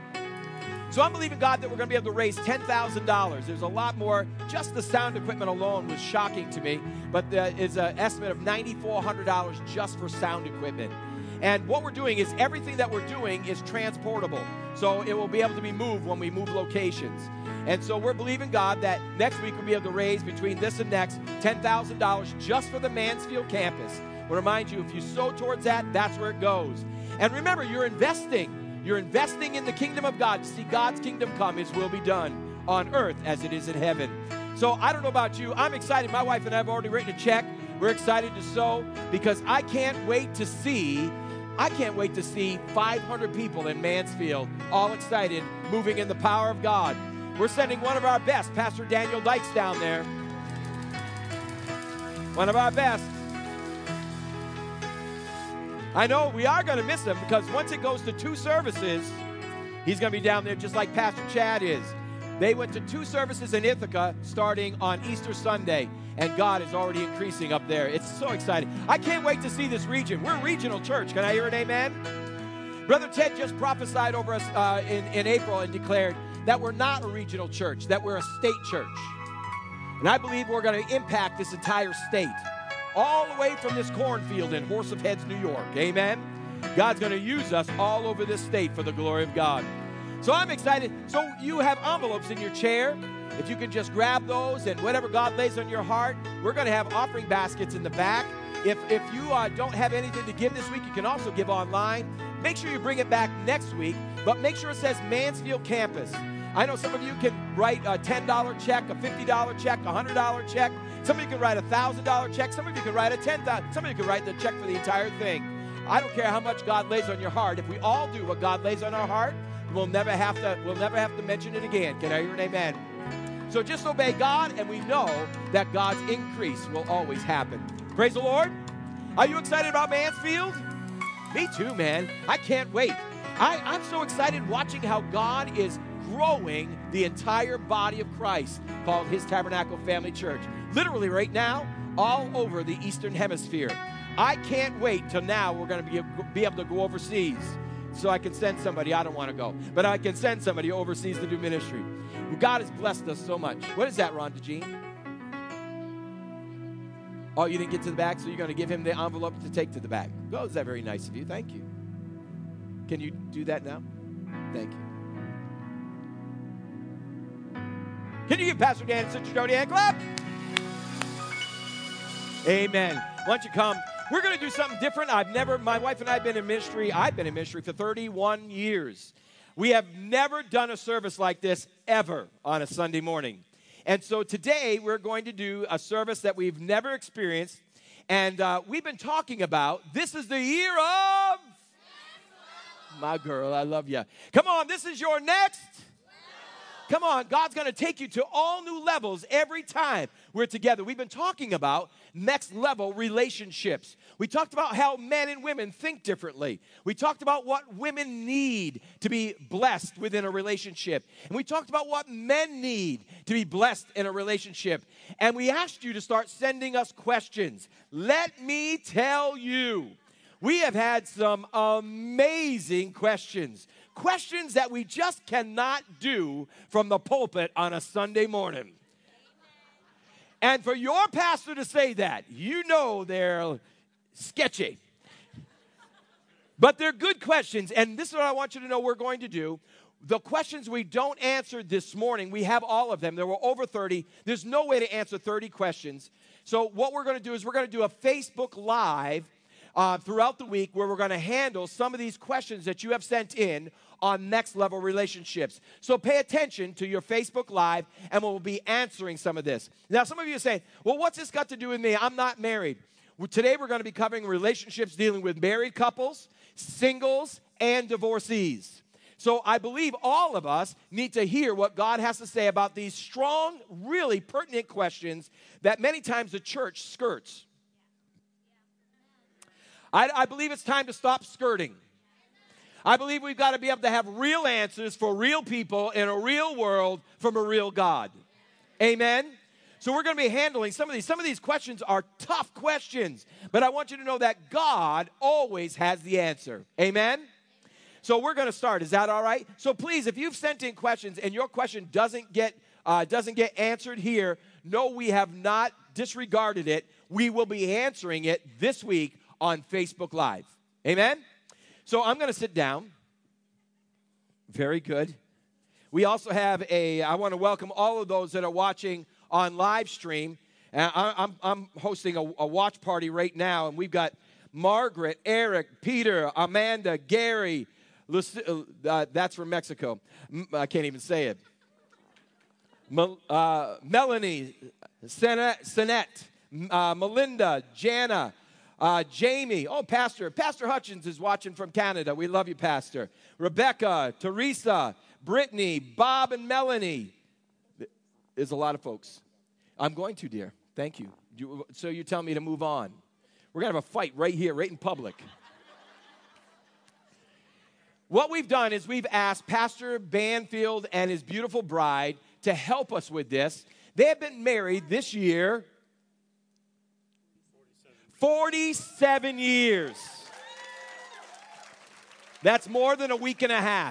So I'm believing God that we're going to be able to raise ten thousand dollars. There's a lot more. Just the sound equipment alone was shocking to me. But there is an estimate of nine thousand four hundred dollars just for sound equipment. And what we're doing is everything that we're doing is transportable. So it will be able to be moved when we move locations. And so we're believing God that next week we'll be able to raise between this and next ten thousand dollars just for the Mansfield campus. I want to remind you, if you sow towards that, that's where it goes. And remember, you're investing. You're investing in the kingdom of God to see God's kingdom come. His will be done on earth as it is in heaven. So I don't know about you. I'm excited. My wife and I have already written a check. We're excited to sow because I can't wait to see I can't wait to see five hundred people in Mansfield, all excited, moving in the power of God. We're sending one of our best, Pastor Daniel Dykes, down there. One of our best. I know we are going to miss him because once it goes to two services, he's going to be down there just like Pastor Chad is. They went to two services in Ithaca starting on Easter Sunday, and God is already increasing up there. It's so exciting. I can't wait to see this region. We're a regional church. Can I hear an amen? Brother Ted just prophesied over us uh, in, in April and declared that we're not a regional church, that we're a state church. And I believe we're going to impact this entire state, all the way from this cornfield in Horse of Heads, New York. Amen? God's going to use us all over this state for the glory of God. So I'm excited. So you have envelopes in your chair. If you can just grab those and whatever God lays on your heart, we're going to have offering baskets in the back. If, if you uh, don't have anything to give this week, you can also give online. Make sure you bring it back next week, but make sure it says Mansfield Campus. I know some of you can write a ten dollar check, a fifty dollar check, a one hundred dollar check. Some of you can write a one thousand dollar check. Some of you can write a ten thousand dollars. Some of you can write the check for the entire thing. I don't care how much God lays on your heart. If we all do what God lays on our heart, we'll never have to, we'll never have to mention it again. Can I hear an amen? So just obey God, and we know that God's increase will always happen. Praise the Lord. Are you excited about Mansfield? Me too, man. I can't wait. I, I'm so excited watching how God is growing the entire body of Christ called His Tabernacle Family Church. Literally right now, all over the Eastern Hemisphere. I can't wait till now we're going to be, be able to go overseas so I can send somebody. I don't want to go, but I can send somebody overseas to do ministry. God has blessed us so much. What is that, Ron DeJean? Oh, you didn't get to the back, so you're going to give him the envelope to take to the back. Oh, is that very nice of you? Thank you. Can you do that now? Thank you. Can you give Pastor Dan and Sister Jody a clap? Amen. Why don't you come? We're going to do something different. I've never, my wife and I have been in ministry. I've been in ministry for thirty-one years. We have never done a service like this ever on a Sunday morning. And so today we're going to do a service that we've never experienced. And uh, we've been talking about, this is the year of... My girl, I love you. Come on, this is your next... Come on, God's going to take you to all new levels every time we're together. We've been talking about next level relationships. We talked about how men and women think differently. We talked about what women need to be blessed within a relationship. And we talked about what men need to be blessed in a relationship. And we asked you to start sending us questions. Let me tell you, we have had some amazing questions. Questions that we just cannot do from the pulpit on a Sunday morning. And for your pastor to say that, you know they're sketchy. But they're good questions, and this is what I want you to know we're going to do. The questions we don't answer this morning, we have all of them. There were over thirty. There's no way to answer thirty questions. So what we're going to do is we're going to do a Facebook Live uh, throughout the week where we're going to handle some of these questions that you have sent in on next level relationships. So pay attention to your Facebook Live, and we'll be answering some of this. Now, some of you are saying, well, what's this got to do with me? I'm not married. Well, today we're going to be covering relationships dealing with married couples, singles, and divorcees. So I believe all of us need to hear what God has to say about these strong, really pertinent questions that many times the church skirts. I, I believe it's time to stop skirting. I believe we've got to be able to have real answers for real people in a real world from a real God. Amen? So we're going to be handling some of these. Some of these questions are tough questions, but I want you to know that God always has the answer. Amen? So we're going to start. Is that all right? So please, if you've sent in questions and your question doesn't get uh, doesn't get answered here, no, we have not disregarded it. We will be answering it this week on Facebook Live. Amen? So I'm going to sit down. Very good. We also have a, I want to welcome all of those that are watching on live stream. Uh, I, I'm, I'm hosting a, a watch party right now, and we've got Margaret, Eric, Peter, Amanda, Gary. Lucy, uh, that's from Mexico. I can't even say it. Mel, uh, Melanie, Sinette, uh, Melinda, Jana, Uh, Jamie, oh, Pastor. Pastor Hutchins is watching from Canada. We love you, Pastor. Rebecca, Teresa, Brittany, Bob, and Melanie. There's a lot of folks. I'm going to, dear. Thank you. you so you tell me to move on. We're going to have a fight right here, right in public. What we've done is we've asked Pastor Banfield and his beautiful bride to help us with this. They have been married this year forty-seven years. That's more than a week and a half.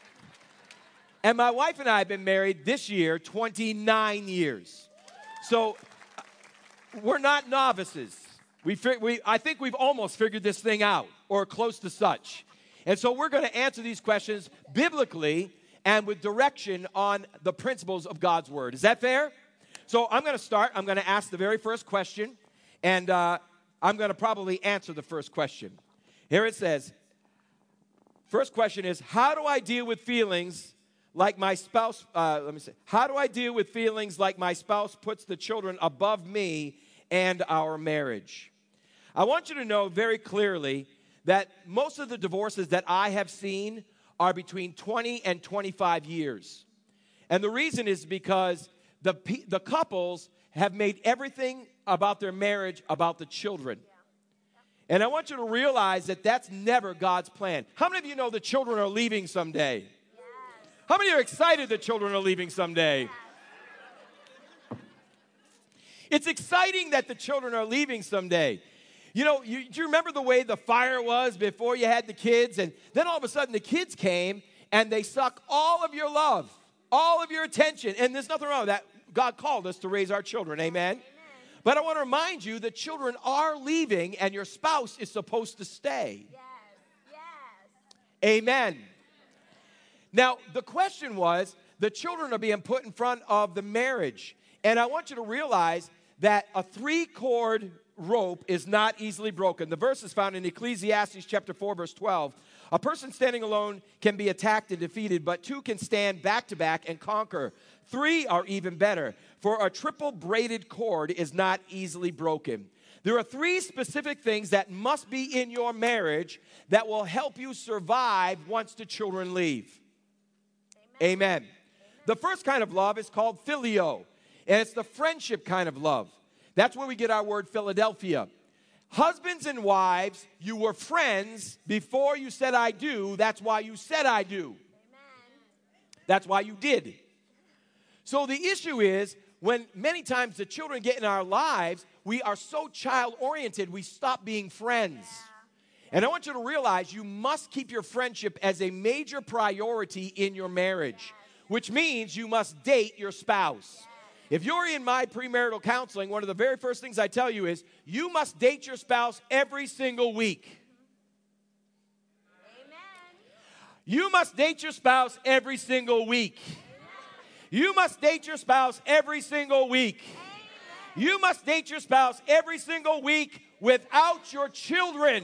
And my wife and I have been married this year twenty-nine years. So we're not novices. We, we, I think we've almost figured this thing out, or close to such. And so we're going to answer these questions biblically and with direction on the principles of God's Word. Is that fair? So I'm going to start. I'm going to ask the very first question, and uh, I'm going to probably answer the first question. Here it says, first question is, how do I deal with feelings like my spouse, uh, let me say, how do I deal with feelings like my spouse puts the children above me and our marriage? I want you to know very clearly that most of the divorces that I have seen are between twenty and twenty-five years. And the reason is because the, the couples have made everything about their marriage about the children. And I want you to realize that that's never God's plan. How many of you know the children are leaving someday? Yes. How many are excited the children are leaving someday? Yes. It's exciting that the children are leaving someday. You know, you, do you remember the way the fire was before you had the kids? And then all of a sudden the kids came and they suck all of your love, all of your attention. And there's nothing wrong with that. God called us to raise our children. Amen? Amen. But I want to remind you that children are leaving and your spouse is supposed to stay. Yes. Yes. Amen. Now, the question was, the children are being put in front of the marriage. And I want you to realize that a three-cord rope is not easily broken. The verse is found in Ecclesiastes chapter four, verse twelve. A person standing alone can be attacked and defeated, but two can stand back to back and conquer. Three are even better, for a triple braided cord is not easily broken. There are three specific things that must be in your marriage that will help you survive once the children leave. Amen. Amen. Amen. The first kind of love is called phileo, and it's the friendship kind of love. That's where we get our word Philadelphia. Husbands and wives, you were friends before you said I do. That's why you said I do. Amen. That's why you did. So the issue is, when many times the children get in our lives, we are so child-oriented, we stop being friends. Yeah. And I want you to realize you must keep your friendship as a major priority in your marriage, yes. which means you must date your spouse. Yes. If you're in my premarital counseling, one of the very first things I tell you is, you must date your spouse every single week. Amen. You must date your spouse every single week. Amen. You must date your spouse every single week. Amen. You must date your spouse every single week without your children.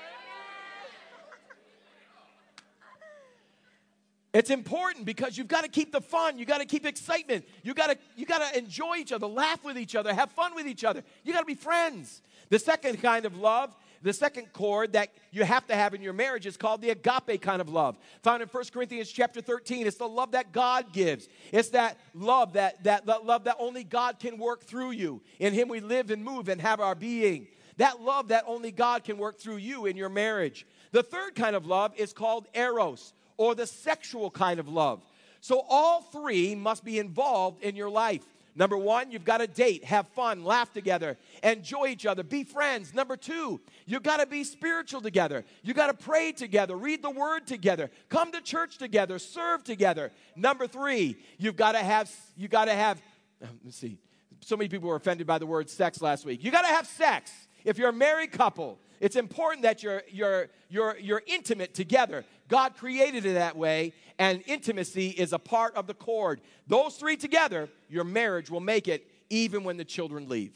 It's important because you've got to keep the fun. You've got to keep excitement. You've got to, you got to enjoy each other, laugh with each other, have fun with each other. You've got to be friends. The second kind of love, the second cord that you have to have in your marriage is called the agape kind of love. Found in First Corinthians chapter thirteen. It's the love that God gives. It's that love that, that, that love that only God can work through you. In Him we live and move and have our being. That love that only God can work through you in your marriage. The third kind of love is called eros, or the sexual kind of love. So all three must be involved in your life. Number one, you've got to date, have fun, laugh together, enjoy each other, be friends. Number two, you've got to be spiritual together. You've got to pray together, read the word together, come to church together, serve together. Number three, you've got to have, you got to have, let's see, so many people were offended by the word sex last week. You got to have sex. If you're a married couple, it's important that you're, you're, you're, you're intimate together. God created it that way, and intimacy is a part of the cord. Those three together, your marriage will make it even when the children leave.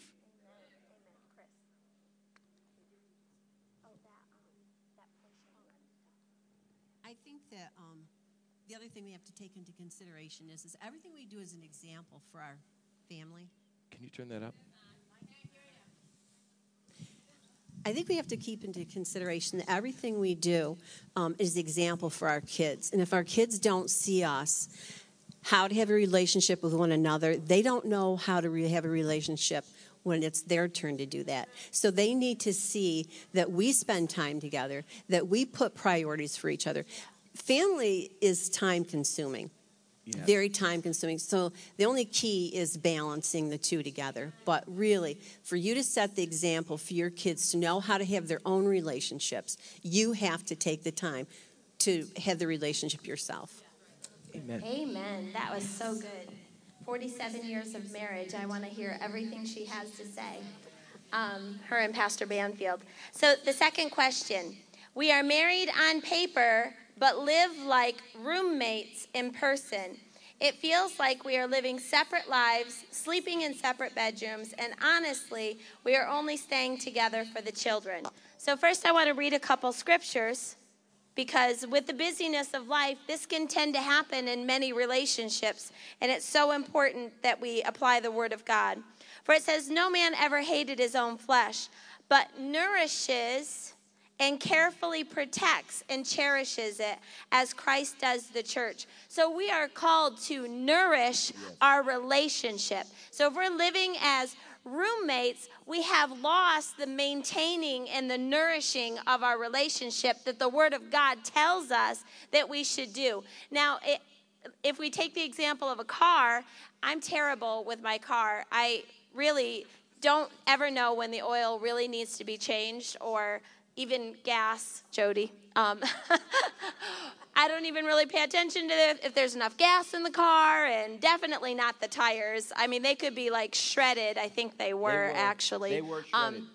I think that um, the other thing we have to take into consideration is, is everything we do is an example for our family. Can you turn that up? I think we have to keep into consideration that everything we do um, is the example for our kids. And if our kids don't see us, how to have a relationship with one another, they don't know how to re- have a relationship when it's their turn to do that. So they need to see that we spend time together, that we put priorities for each other. Family is time consuming. Yeah. Very time consuming. So the only key is balancing the two together. But really, for you to set the example for your kids to know how to have their own relationships, you have to take the time to have the relationship yourself. Amen. Amen. That was so good. forty-seven years of marriage. I want to hear everything she has to say. Um, her and Pastor Banfield. So the second question. We are married on paper, but live like roommates in person. It feels like we are living separate lives, sleeping in separate bedrooms, and honestly, we are only staying together for the children. So first I want to read a couple scriptures, because with the busyness of life, this can tend to happen in many relationships, and it's so important that we apply the word of God. For it says, no man ever hated his own flesh, but nourishes and carefully protects and cherishes it as Christ does the church. So we are called to nourish our relationship. So if we're living as roommates, we have lost the maintaining and the nourishing of our relationship that the Word of God tells us that we should do. Now, it, if we take the example of a car, I'm terrible with my car. I really don't ever know when the oil really needs to be changed, or even gas, Jody. Um, I don't even really pay attention to if there's enough gas in the car, and definitely not the tires. I mean, they could be like shredded. I think they were, they were actually. They were shredded. Um,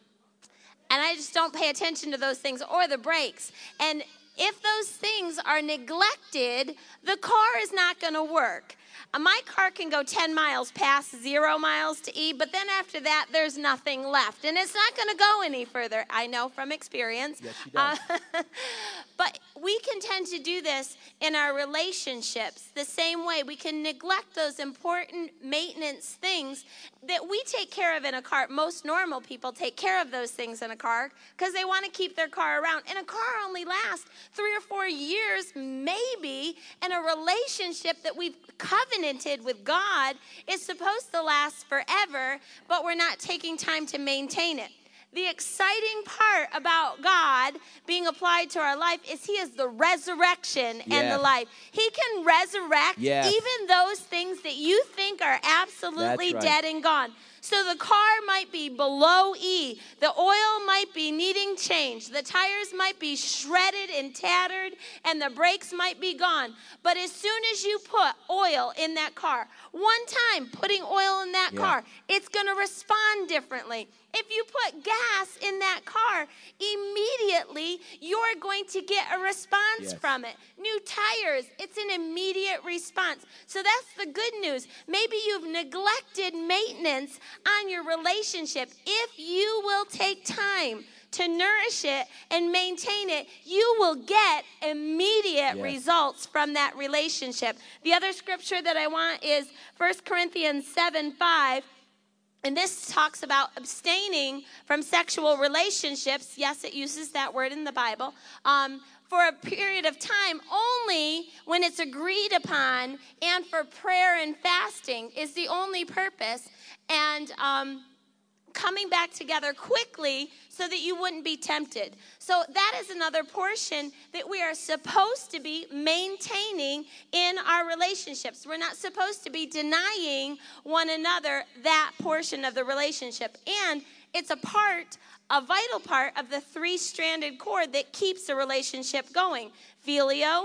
and I just don't pay attention to those things, or the brakes. And if those things are neglected, the car is not going to work. My car can go ten miles past zero miles to E, but then after that, there's nothing left. And it's not going to go any further. I know from experience. Yes, she does. Uh, but we can tend to do this in our relationships the same way. We can neglect those important maintenance things that we take care of in a car. Most normal people take care of those things in a car because they want to keep their car around. And a car only lasts three or four years, maybe, and a relationship that we've covenanted with God is supposed to last forever, but we're not taking time to maintain it. The exciting part about God being applied to our life is He is the resurrection yes. and the life. He can resurrect yes. even those things that you think are absolutely right. dead and gone. So the car might be below E. The oil might be needing change. The tires might be shredded and tattered, and the brakes might be gone. But as soon as you put oil in that car, one time putting oil in that yeah. car, it's going to respond differently. If you put gas in that car, immediately you're going to get a response yes. from it. New tires, it's an immediate response. So that's the good news. Maybe you've neglected maintenance on your relationship. If you will take time to nourish it and maintain it, you will get immediate yes. results from that relationship. The other scripture that I want is First Corinthians seven five. And this talks about abstaining from sexual relationships. Yes, it uses that word in the Bible. Um, for a period of time, only when it's agreed upon, and for prayer and fasting is the only purpose. And um, coming back together quickly so that you wouldn't be tempted. So that is another portion that we are supposed to be maintaining in our relationships. We're not supposed to be denying one another that portion of the relationship. And it's a part, a vital part of the three-stranded cord that keeps the relationship going. Phileo,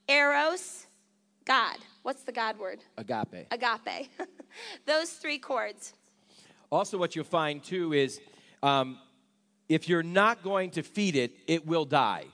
eros, God. What's the God word? Agape. Agape. Those three cords. Also, what you'll find, too, is um, if you're not going to feed it, it will die.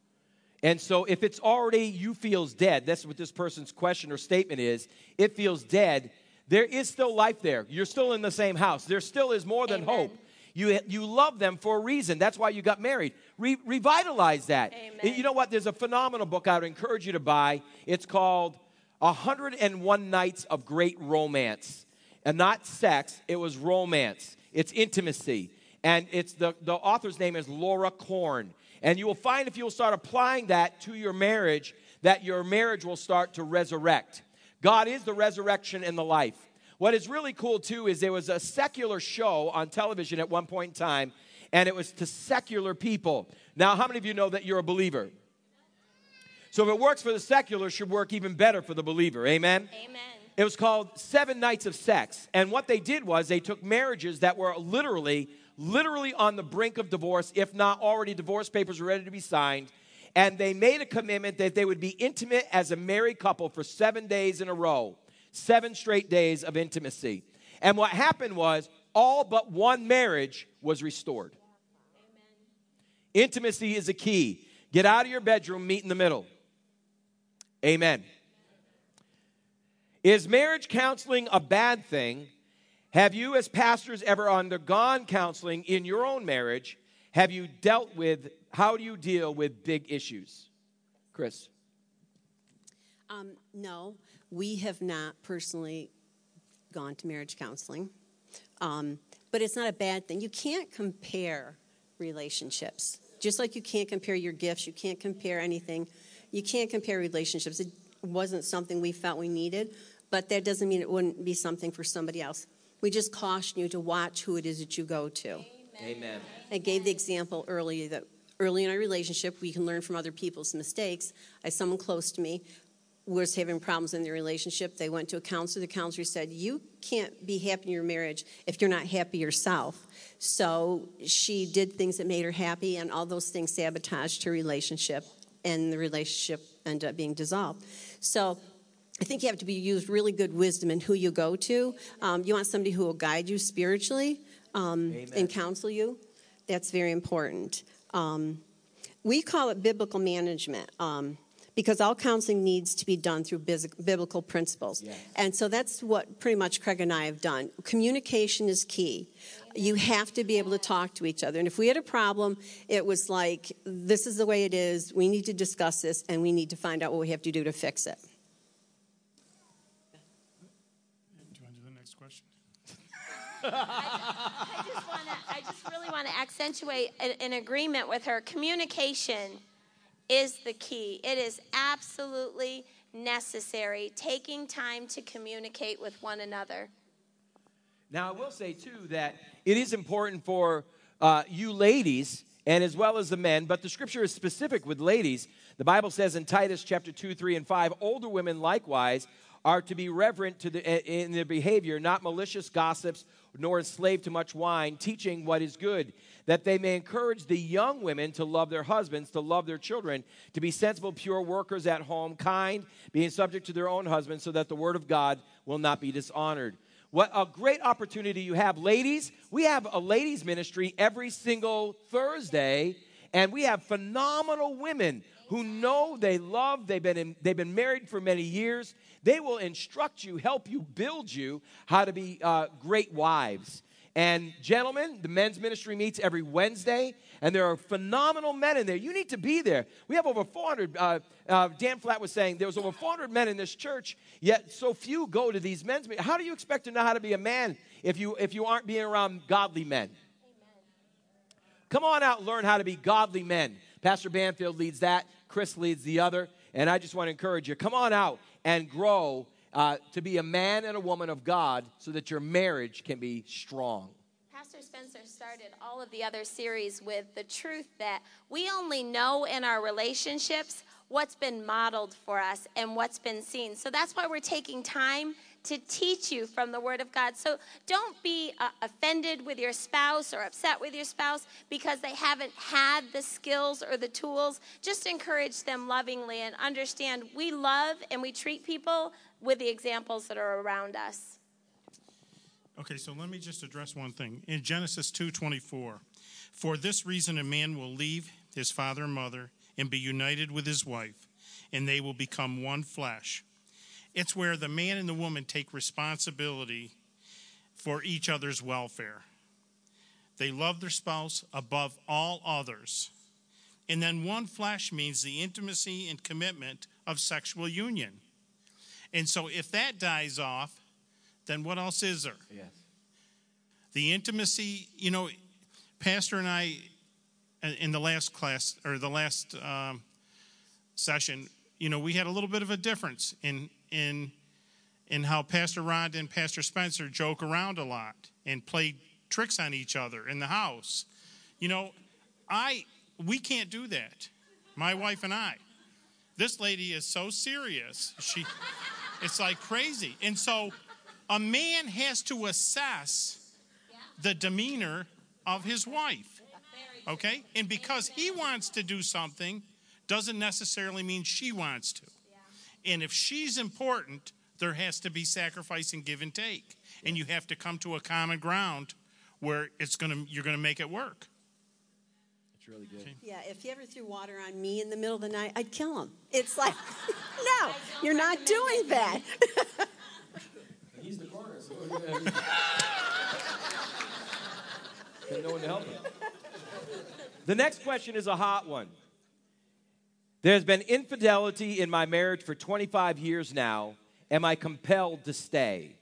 And so if it's already, you feels dead, that's what this person's question or statement is, it feels dead, there is still life there. You're still in the same house. There still is more than Amen. Hope. You, you love them for a reason. That's why you got married. Re- revitalize that. Amen. You know what? There's a phenomenal book I would encourage you to buy. It's called one hundred and one Nights of Great Romance. And not sex, it was romance. It's intimacy. And it's the, the author's name is Laura Korn. And you will find if you'll start applying that to your marriage, that your marriage will start to resurrect. God is the resurrection and the life. What is really cool, too, is there was a secular show on television at one point in time, and it was to secular people. Now, how many of you know that you're a believer? So if it works for the secular, it should work even better for the believer. Amen? Amen. It was called Seven Nights of Sex. And what they did was they took marriages that were literally, literally on the brink of divorce, if not already divorce papers were ready to be signed, and they made a commitment that they would be intimate as a married couple for seven days in a row, seven straight days of intimacy. And what happened was all but one marriage was restored. Amen. Intimacy is a key. Get out of your bedroom, meet in the middle. Amen. Is marriage counseling a bad thing? Have you, as pastors, ever undergone counseling in your own marriage? Have you dealt with, how do you deal with big issues? Chris? Um, no, we have not personally gone to marriage counseling. Um, but it's not a bad thing. You can't compare relationships. Just like you can't compare your gifts, you can't compare anything. You can't compare relationships. It wasn't something we felt we needed, but that doesn't mean it wouldn't be something for somebody else. We just caution you to watch who it is that you go to. Amen. Amen. I gave the example earlier that early in our relationship, we can learn from other people's mistakes. I had someone close to me was having problems in their relationship. They went to a counselor. The counselor said, you can't be happy in your marriage if you're not happy yourself. So she did things that made her happy, and all those things sabotaged her relationship, and the relationship ended up being dissolved. So I think you have to be used really good wisdom in who you go to. Um, you want somebody who will guide you spiritually um, and counsel you. That's very important. Um, we call it biblical management. Um, Because all counseling needs to be done through biblical principles. Yes. And so that's what pretty much Craig and I have done. Communication is key. You have to be able to talk to each other. And if we had a problem, it was like, this is the way it is. We need to discuss this, and we need to find out what we have to do to fix it. Do you want to do the next question? I, I just want to. I just really want to accentuate an, an agreement with her. Communication is the key. It is absolutely necessary, taking time to communicate with one another. Now, I will say, too, that it is important for uh, you ladies, and as well as the men, but the scripture is specific with ladies. The Bible says in Titus chapter two, three, and five, older women likewise are to be reverent to the, in their behavior, not malicious gossips, nor enslaved to much wine, teaching what is good, that they may encourage the young women to love their husbands, to love their children, to be sensible, pure workers at home, kind, being subject to their own husbands, so that the word of God will not be dishonored. What a great opportunity you have. Ladies, we have a ladies' ministry every single Thursday, and we have phenomenal women who know they love, they've been, in, they've been married for many years. They will instruct you, help you, build you how to be uh, great wives. And gentlemen, the men's ministry meets every Wednesday, and there are phenomenal men in there. You need to be there. We have over four hundred. Uh, uh, Dan Flatt was saying there was over four hundred men in this church, yet so few go to these men's meetings. How do you expect to know how to be a man if you if you aren't being around godly men? Amen. Come on out and learn how to be godly men. Pastor Banfield leads that. Chris leads the other. And I just want to encourage you, come on out and grow uh, to be a man and a woman of God so that your marriage can be strong. Pastor Spencer started all of the other series with the truth that we only know in our relationships what's been modeled for us and what's been seen. So that's why we're taking time to teach you from the Word of God. So don't be uh, offended with your spouse or upset with your spouse because they haven't had the skills or the tools. Just encourage them lovingly and understand we love and we treat people with the examples that are around us. Okay, so let me just address one thing. In Genesis two twenty-four, for this reason a man will leave his father and mother and be united with his wife, and they will become one flesh. It's where the man and the woman take responsibility for each other's welfare. They love their spouse above all others. And then one flesh means the intimacy and commitment of sexual union. And so if that dies off, then what else is there? Yes. The intimacy, you know, Pastor and I, in the last class, or the last um, session, you know, we had a little bit of a difference in in in how Pastor Rod and Pastor Spencer joke around a lot and play tricks on each other in the house. You know, I we can't do that. My wife and I. This lady is so serious. She, it's like crazy. And so a man has to assess the demeanor of his wife. Okay? And because he wants to do something doesn't necessarily mean she wants to. And if she's important, there has to be sacrifice and give and take. And you have to come to a common ground where it's gonna you're gonna make it work. It's really good. Okay. Yeah, if he ever threw water on me in the middle of the night, I'd kill him. It's like, no, you're not doing that. He's the corner, so no one to help him. The next question is a hot one. There's been infidelity in my marriage for twenty-five years now. Am I compelled to stay?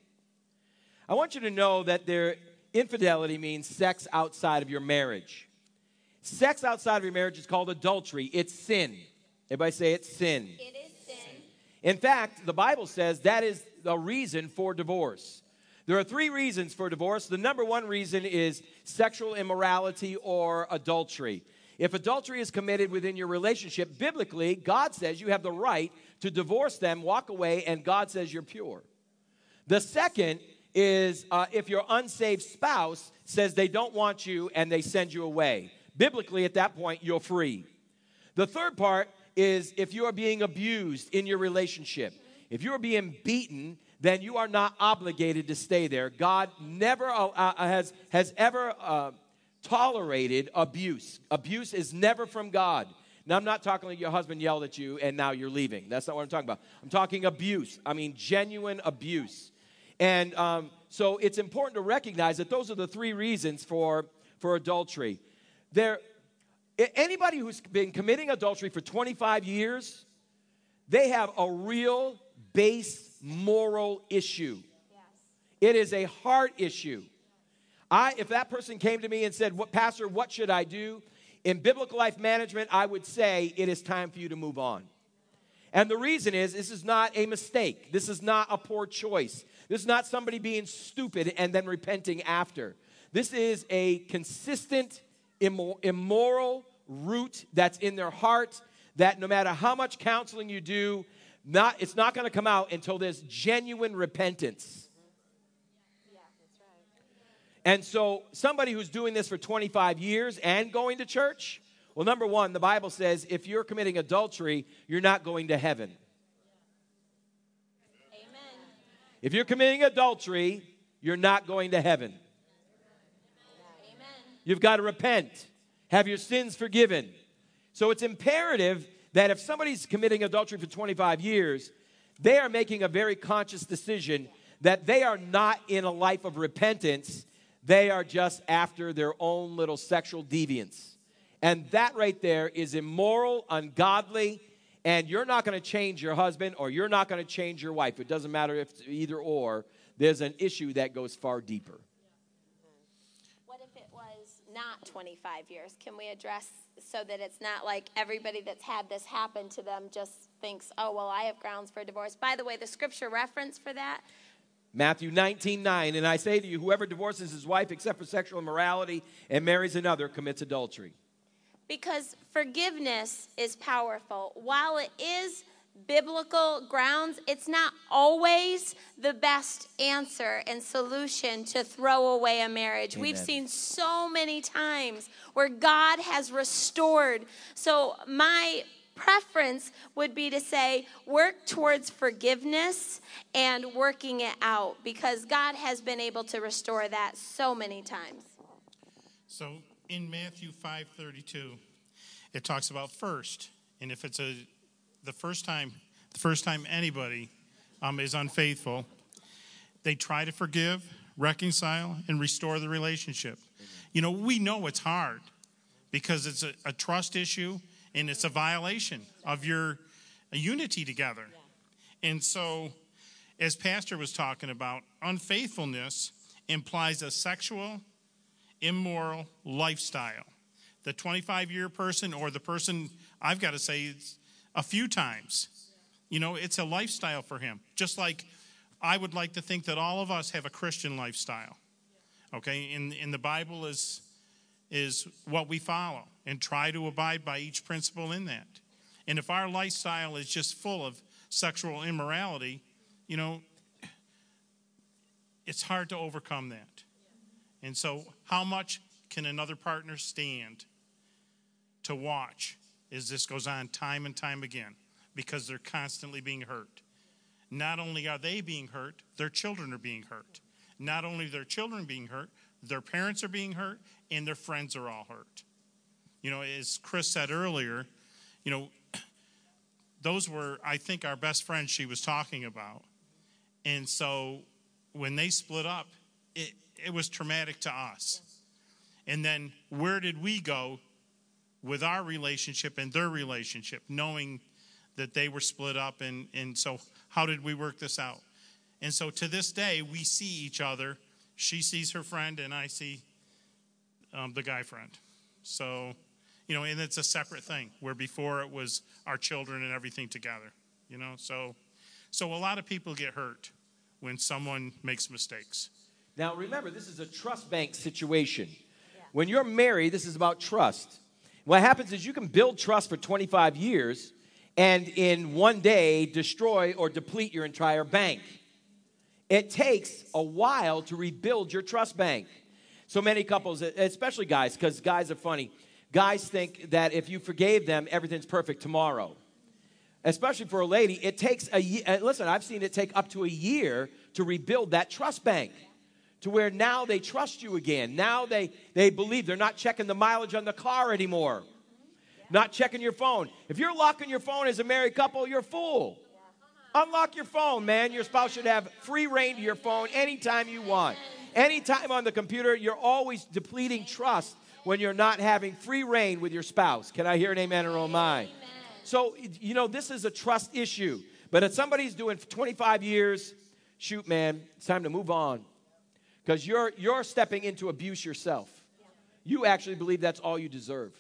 I want you to know that there, infidelity means sex outside of your marriage. Sex outside of your marriage is called adultery. It's sin. Everybody say it's sin. It is sin. In fact, the Bible says that is the reason for divorce. There are three reasons for divorce. The number one reason is sexual immorality or adultery. If adultery is committed within your relationship, biblically, God says you have the right to divorce them, walk away, and God says you're pure. The second is uh, if your unsaved spouse says they don't want you and they send you away. Biblically, at that point, you're free. The third part is if you are being abused in your relationship. If you are being beaten, then you are not obligated to stay there. God never uh, has, has ever uh, tolerated abuse. Abuse is never from God. Now, I'm not talking like your husband yelled at you and now you're leaving. That's not what I'm talking about. I'm talking abuse. I mean, genuine abuse. And um, so it's important to recognize that those are the three reasons for, for adultery. There, anybody who's been committing adultery for twenty-five years, they have a real base moral issue. Yes. It is a heart issue. I, if that person came to me and said, "What, Pastor, what should I do?" In biblical life management, I would say it is time for you to move on. And the reason is, this is not a mistake. This is not a poor choice. This is not somebody being stupid and then repenting after. This is a consistent immoral root that's in their heart that no matter how much counseling you do, not, it's not going to come out until there's genuine repentance. Yeah, that's right. And so somebody who's doing this for twenty-five years and going to church, well, number one, the Bible says if you're committing adultery, you're not going to heaven. Amen. If you're committing adultery, you're not going to heaven. Amen. You've got to repent, have your sins forgiven. So it's imperative that if somebody's committing adultery for twenty-five years, they are making a very conscious decision that they are not in a life of repentance. They are just after their own little sexual deviance. And that right there is immoral, ungodly, and you're not going to change your husband or you're not going to change your wife. It doesn't matter if it's either or. There's an issue that goes far deeper. What if it was not twenty-five years? Can we address so that it's not like everybody that's had this happen to them just thinks, oh, well, I have grounds for divorce. By the way, the scripture reference for that, Matthew nineteen nine, and I say to you, whoever divorces his wife except for sexual immorality and marries another commits adultery. because forgiveness is powerful. While it is biblical grounds, it's not always the best answer and solution to throw away a marriage. Amen. We've seen so many times where God has restored. So my preference would be to say work towards forgiveness and working it out, because God has been able to restore that so many times. So in Matthew five thirty-two, it talks about first, and if it's a the first time the first time anybody um, is unfaithful, they try to forgive, reconcile, and restore the relationship. You know, we know it's hard because it's a, a trust issue and it's a violation of your unity together. And so, as Pastor was talking about, unfaithfulness implies a sexual immoral lifestyle. The twenty-five-year person, or the person, I've got to say, a few times. You know, it's a lifestyle for him. Just like I would like to think that all of us have a Christian lifestyle. Okay, and, and the Bible is, is what we follow, and try to abide by each principle in that. And if our lifestyle is just full of sexual immorality, you know, it's hard to overcome that. And so how much can another partner stand to watch as this goes on time and time again? Because they're constantly being hurt. Not only are they being hurt, their children are being hurt. Not only are their children being hurt, their parents are being hurt, and their friends are all hurt. You know, as Chris said earlier, you know, those were, I think, our best friends she was talking about. And so when they split up, it, it was traumatic to us. And then where did we go with our relationship and their relationship, knowing that they were split up? And, and so how did we work this out? And so to this day, we see each other. She sees her friend, and I see um, the guy friend. So, you know, and it's a separate thing, where before it was our children and everything together, you know. So, so a lot of people get hurt when someone makes mistakes. Now, remember, this is a trust bank situation. Yeah. When you're married, this is about trust. What happens is you can build trust for twenty-five years and in one day destroy or deplete your entire bank. It takes a while to rebuild your trust bank. So many couples, especially guys, because guys are funny, guys think that if you forgave them, everything's perfect tomorrow. Especially for a lady, it takes a year. Listen, I've seen it take up to a year to rebuild that trust bank, to where now they trust you again. Now they, they believe. They're not checking the mileage on the car anymore. Not checking your phone. If you're locking your phone as a married couple, you're a fool. Unlock your phone, man. Your spouse should have free reign to your phone anytime you want. Anytime on the computer, you're always depleting trust when you're not having free reign with your spouse. Can I hear an amen or oh my? So, you know, this is a trust issue. But if somebody's doing twenty-five years, shoot, man, it's time to move on. Because you're, you're stepping into abuse yourself. You actually believe that's all you deserve.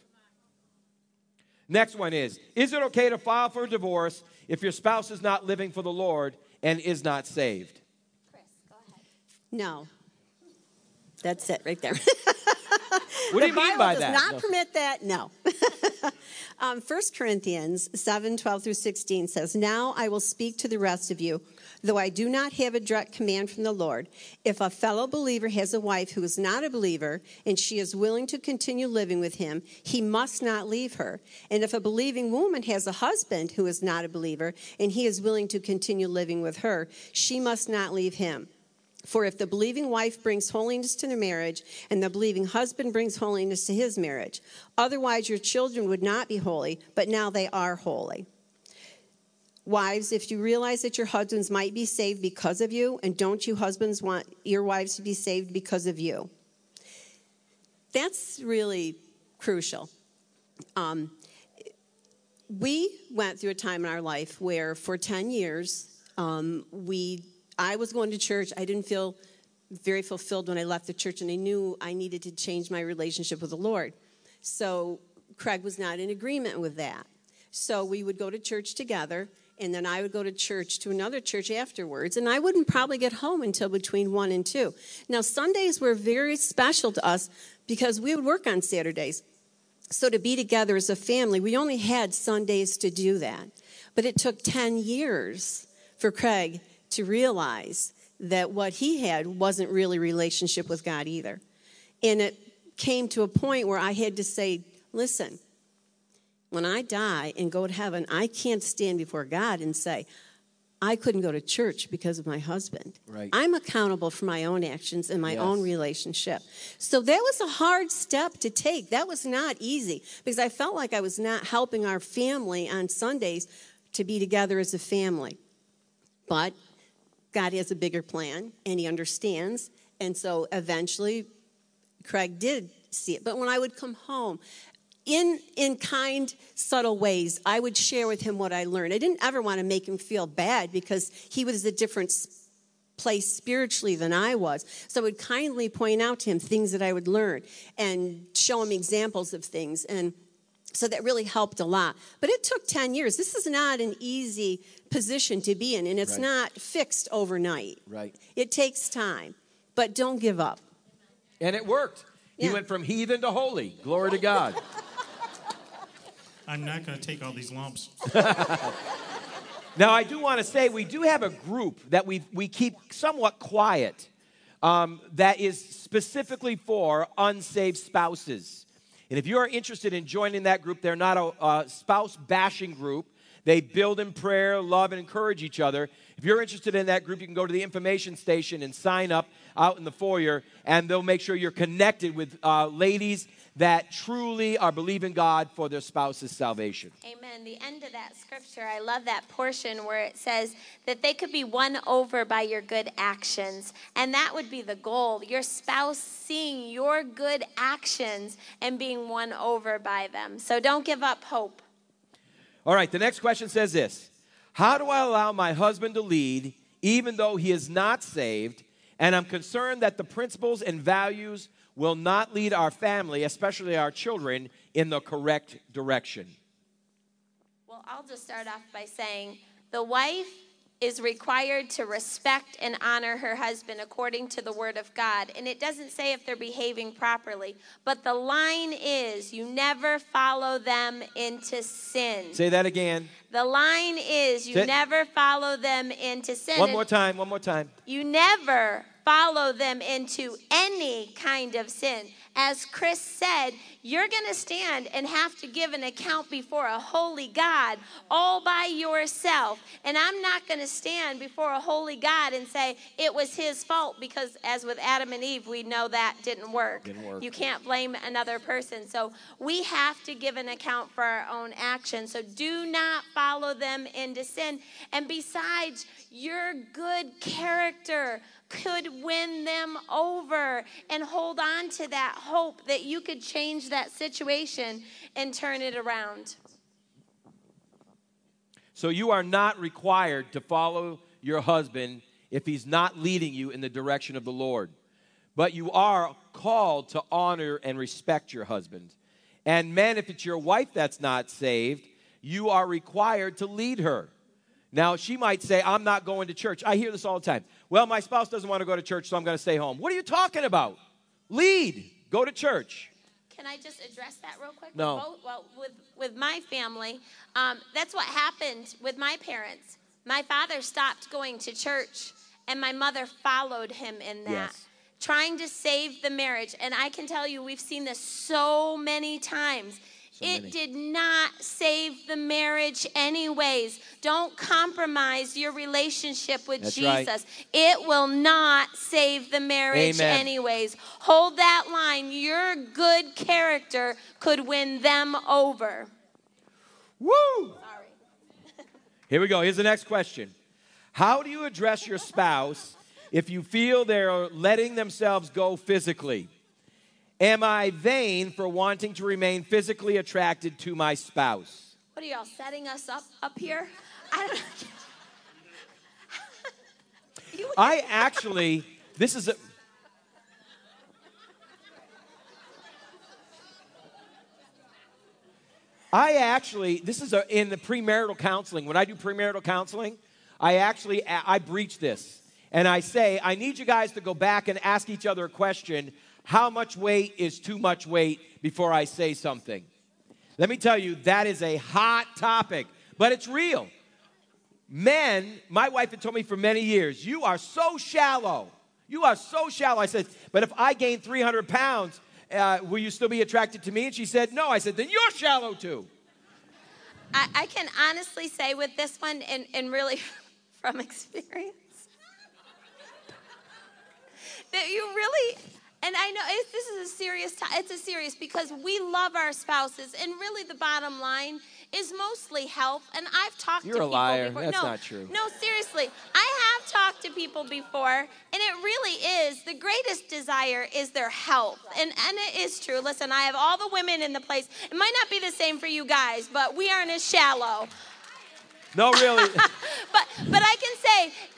Next one is, is it okay to file for a divorce if your spouse is not living for the Lord and is not saved? Chris, go ahead. No. That's it right there. What do you the mean Bible by does that? not No. permit that. No. um, First Corinthians seven, twelve through sixteen says, now I will speak to the rest of you, though I do not have a direct command from the Lord. If a fellow believer has a wife who is not a believer, and she is willing to continue living with him, he must not leave her. And if a believing woman has a husband who is not a believer, and he is willing to continue living with her, she must not leave him. For if the believing wife brings holiness to the marriage, and the believing husband brings holiness to his marriage, otherwise your children would not be holy, but now they are holy. Wives, if you realize that your husbands might be saved because of you, and don't you husbands want your wives to be saved because of you? That's really crucial. Um, we went through a time in our life where for ten years, um, we... I was going to church. I didn't feel very fulfilled when I left the church, and I knew I needed to change my relationship with the Lord. So Craig was not in agreement with that. So we would go to church together, and then I would go to church to another church afterwards, and I wouldn't probably get home until between one and two. Now, Sundays were very special to us because we would work on Saturdays. So to be together as a family, we only had Sundays to do that. But it took ten years for Craig to realize that what he had wasn't really a relationship with God either. And it came to a point where I had to say, listen, when I die and go to heaven, I can't stand before God and say, I couldn't go to church because of my husband. Right. I'm accountable for my own actions and my Yes. own relationship. So that was a hard step to take. That was not easy because I felt like I was not helping our family on Sundays to be together as a family. But God has a bigger plan, and he understands. And so eventually, Craig did see it. But when I would come home, in in kind, subtle ways, I would share with him what I learned. I didn't ever want to make him feel bad because he was a different place spiritually than I was. So I would kindly point out to him things that I would learn and show him examples of things. And so that really helped a lot. But it took ten years. This is not an easy position to be in, and it's Right. not fixed overnight. Right. It takes time, but don't give up. And it worked. He Yeah. went from heathen to holy. Glory to God. I'm not going to take all these lumps. Now, I do want to say we do have a group that we we keep somewhat quiet um, that is specifically for unsaved spouses. And if you're interested in joining that group, they're not a, a spouse bashing group. They build in prayer, love, and encourage each other. If you're interested in that group, you can go to the information station and sign up out in the foyer, and they'll make sure you're connected with uh, ladies that truly are believing God for their spouse's salvation. Amen. The end of that scripture, I love that portion where it says that they could be won over by your good actions. And that would be the goal. Your spouse seeing your good actions and being won over by them. So don't give up hope. All right, the next question says this. How do I allow my husband to lead even though he is not saved, and I'm concerned that the principles and values will not lead our family, especially our children, in the correct direction? Well, I'll just start off by saying the wife is required to respect and honor her husband according to the word of God. And it doesn't say if they're behaving properly, but the line is you never follow them into sin. Say that again. The line is you Say- never follow them into sin. One And more time, one more time. You never follow them into any kind of sin. As Chris said, you're going to stand and have to give an account before a holy God all by yourself. And I'm not going to stand before a holy God and say it was his fault, because as with Adam and Eve, we know that didn't work. Didn't work. You can't blame another person. So we have to give an account for our own actions. So do not follow them into sin. And besides, your good character could win them over, and hold on to that hope that you could change that situation and turn it around. So you are not required to follow your husband if he's not leading you in the direction of the Lord. But you are called to honor and respect your husband. And men, if it's your wife that's not saved, you are required to lead her. Now, she might say, I'm not going to church. I hear this all the time. Well, my spouse doesn't want to go to church, so I'm going to stay home. What are you talking about? Lead. Go to church. Can I just address that real quick? No. With both, well, with, with my family, um, that's what happened with my parents. My father stopped going to church, and my mother followed him in that. Yes. Trying to save the marriage. And I can tell you, we've seen this so many times. So it many. did not save the marriage anyways. Don't compromise your relationship with That's Jesus. right. It will not save the marriage Amen. anyways. Hold that line. Your good character could win them over. Woo! Sorry. Here we go. Here's the next question. How do you address your spouse if you feel they're letting themselves go physically? Am I vain for wanting to remain physically attracted to my spouse? What are y'all setting us up up here? I don't you, I actually, this is a... I actually, this is a, in the premarital counseling. When I do premarital counseling, I actually, I breach this. And I say, I need you guys to go back and ask each other a question. How much weight is too much weight before I say something? Let me tell you, that is a hot topic, but it's real. Men, my wife had told me for many years, you are so shallow. You are so shallow. I said, but if I gain three hundred pounds, uh, will you still be attracted to me? And she said, no. I said, then you're shallow too. I, I can honestly say with this one, and, and really from experience, that you really... And I know it's, this is a serious time. It's a serious because we love our spouses, and really the bottom line is mostly health. And I've talked You're to a people liar. before. That's no, not true. No, seriously, I have talked to people before, and it really is the greatest desire is their health, and and it is true. Listen, I have all the women in the place. It might not be the same for you guys, but we aren't as shallow. No, really. but but I can say that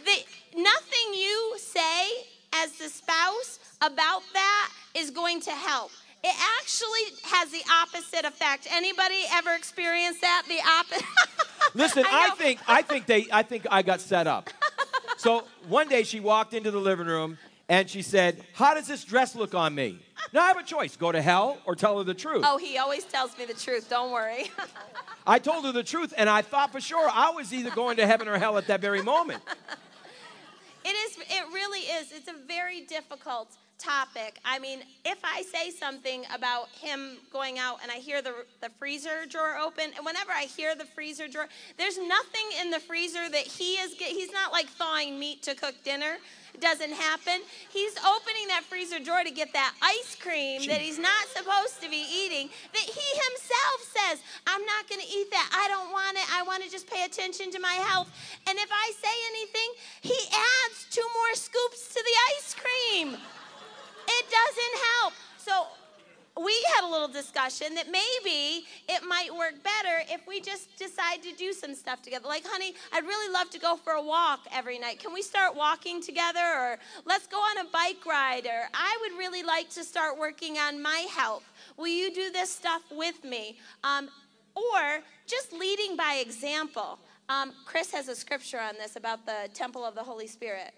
nothing you say as the spouse about that is going to help. It actually has the opposite effect. Anybody ever experienced that? The opposite. Listen, I I, think I think they I think I got set up. So one day she walked into the living room and she said, "How does this dress look on me?" Now I have a choice: go to hell or tell her the truth. Oh, he always tells me the truth. Don't worry. I told her the truth, and I thought for sure I was either going to heaven or hell at that very moment. It is. It really is. It's a very difficult topic. I mean, if I say something about him going out and I hear the the freezer drawer open, and whenever I hear the freezer drawer, there's nothing in the freezer that he is, he's not like thawing meat to cook dinner. It doesn't happen. He's opening that freezer drawer to get that ice cream that he's not supposed to be eating, that he himself says, I'm not going to eat that. I don't want it. I want to just pay attention to my health. And if I say anything, he adds two more scoops to the ice cream. It doesn't help. So we had a little discussion that maybe it might work better if we just decide to do some stuff together. Like, honey, I'd really love to go for a walk every night. Can we start walking together? Or let's go on a bike ride. Or I would really like to start working on my health. Will you do this stuff with me? Um, or just leading by example. Um, Chris has a scripture on this about the temple of the Holy Spirit.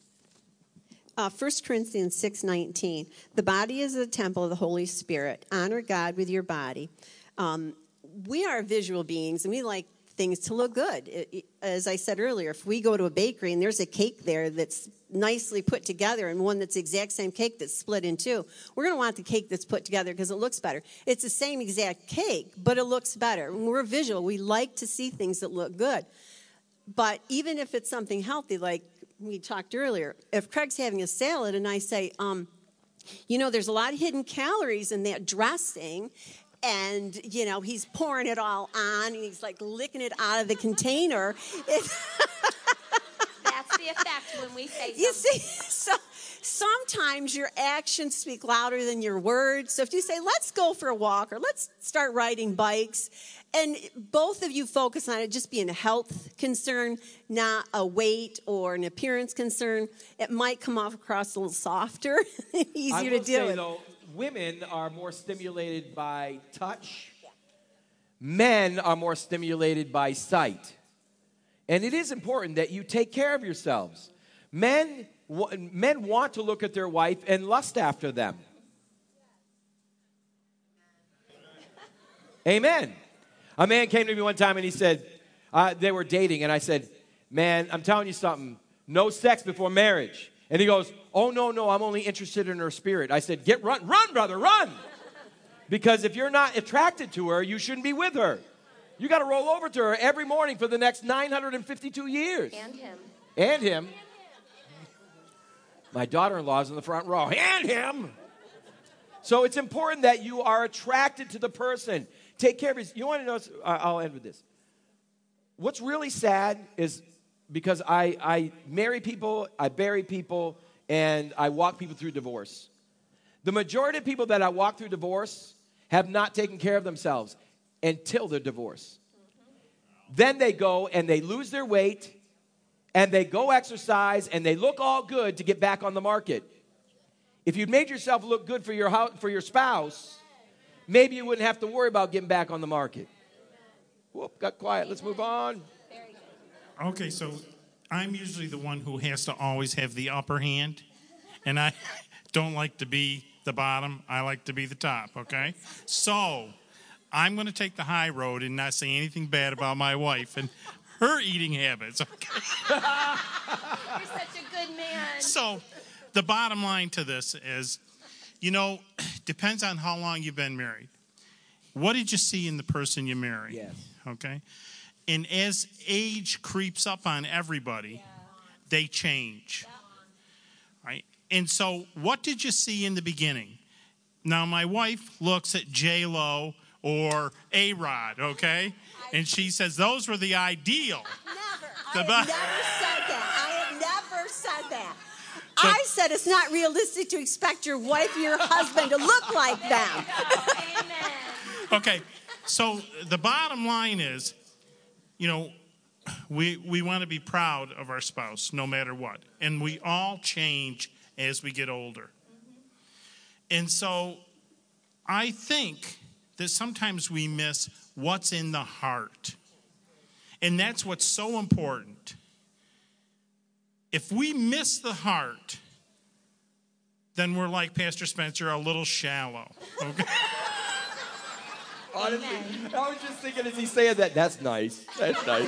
Uh, First Corinthians six nineteen. The body is a temple of the Holy Spirit. Honor God with your body. Um, we are visual beings, and we like things to look good. It, it, as I said earlier, if we go to a bakery and there's a cake there that's nicely put together and one that's the exact same cake that's split in two, we're going to want the cake that's put together because it looks better. It's the same exact cake, but it looks better. When we're visual, we like to see things that look good. But even if it's something healthy, like we talked earlier, if Craig's having a salad and I say, um, you know, there's a lot of hidden calories in that dressing, and, you know, he's pouring it all on, and he's, like, licking it out of the container. It That's the effect when we say something. You see, so sometimes your actions speak louder than your words. So if you say, let's go for a walk, or let's start riding bikes, and both of you focus on it just being a health concern, not a weight or an appearance concern, it might come off across a little softer, easier I to will deal say, with. Though, women are more stimulated by touch. Men are more stimulated by sight. And it is important that you take care of yourselves. Men, men want to look at their wife and lust after them. Amen. A man came to me one time and he said, uh, they were dating, and I said, man, I'm telling you something, no sex before marriage. And he goes, oh, no, no, I'm only interested in her spirit. I said, get run, run, brother, run. Because if you're not attracted to her, you shouldn't be with her. You got to roll over to her every morning for the next nine hundred fifty-two years. And him. And him. My daughter-in-law's in the front row. And him. So it's important that you are attracted to the person. Take care of yourself. You want to know, I'll end with this. What's really sad is because I, I marry people, I bury people, and I walk people through divorce. The majority of people that I walk through divorce have not taken care of themselves until their divorce. Then they go and they lose their weight, and they go exercise, and they look all good to get back on the market. If you'd made yourself look good for your house, for your spouse, maybe you wouldn't have to worry about getting back on the market. Whoop, got quiet. Let's move on. Okay, so I'm usually the one who has to always have the upper hand, and I don't like to be the bottom. I like to be the top, okay? So I'm going to take the high road and not say anything bad about my wife and her eating habits, okay? You're such a good man. So the bottom line to this is, you know, depends on how long you've been married. What did you see in the person you marry? Yes. Okay? And as age creeps up on everybody, they change. Right? And so what did you see in the beginning? Now, my wife looks at J-Lo or A-Rod, okay? And she says, those were the ideal. Never. The I have bo- never said that. I have never said that. So- I said it's not realistic to expect your wife or your husband to look like them. Amen. Okay, so the bottom line is, you know, we, we want to be proud of our spouse no matter what. And we all change as we get older. And so I think that sometimes we miss what's in the heart. And that's what's so important. If we miss the heart, then we're like Pastor Spencer, a little shallow. Okay? Honestly, I was just thinking as he's saying that, that's nice. That's nice.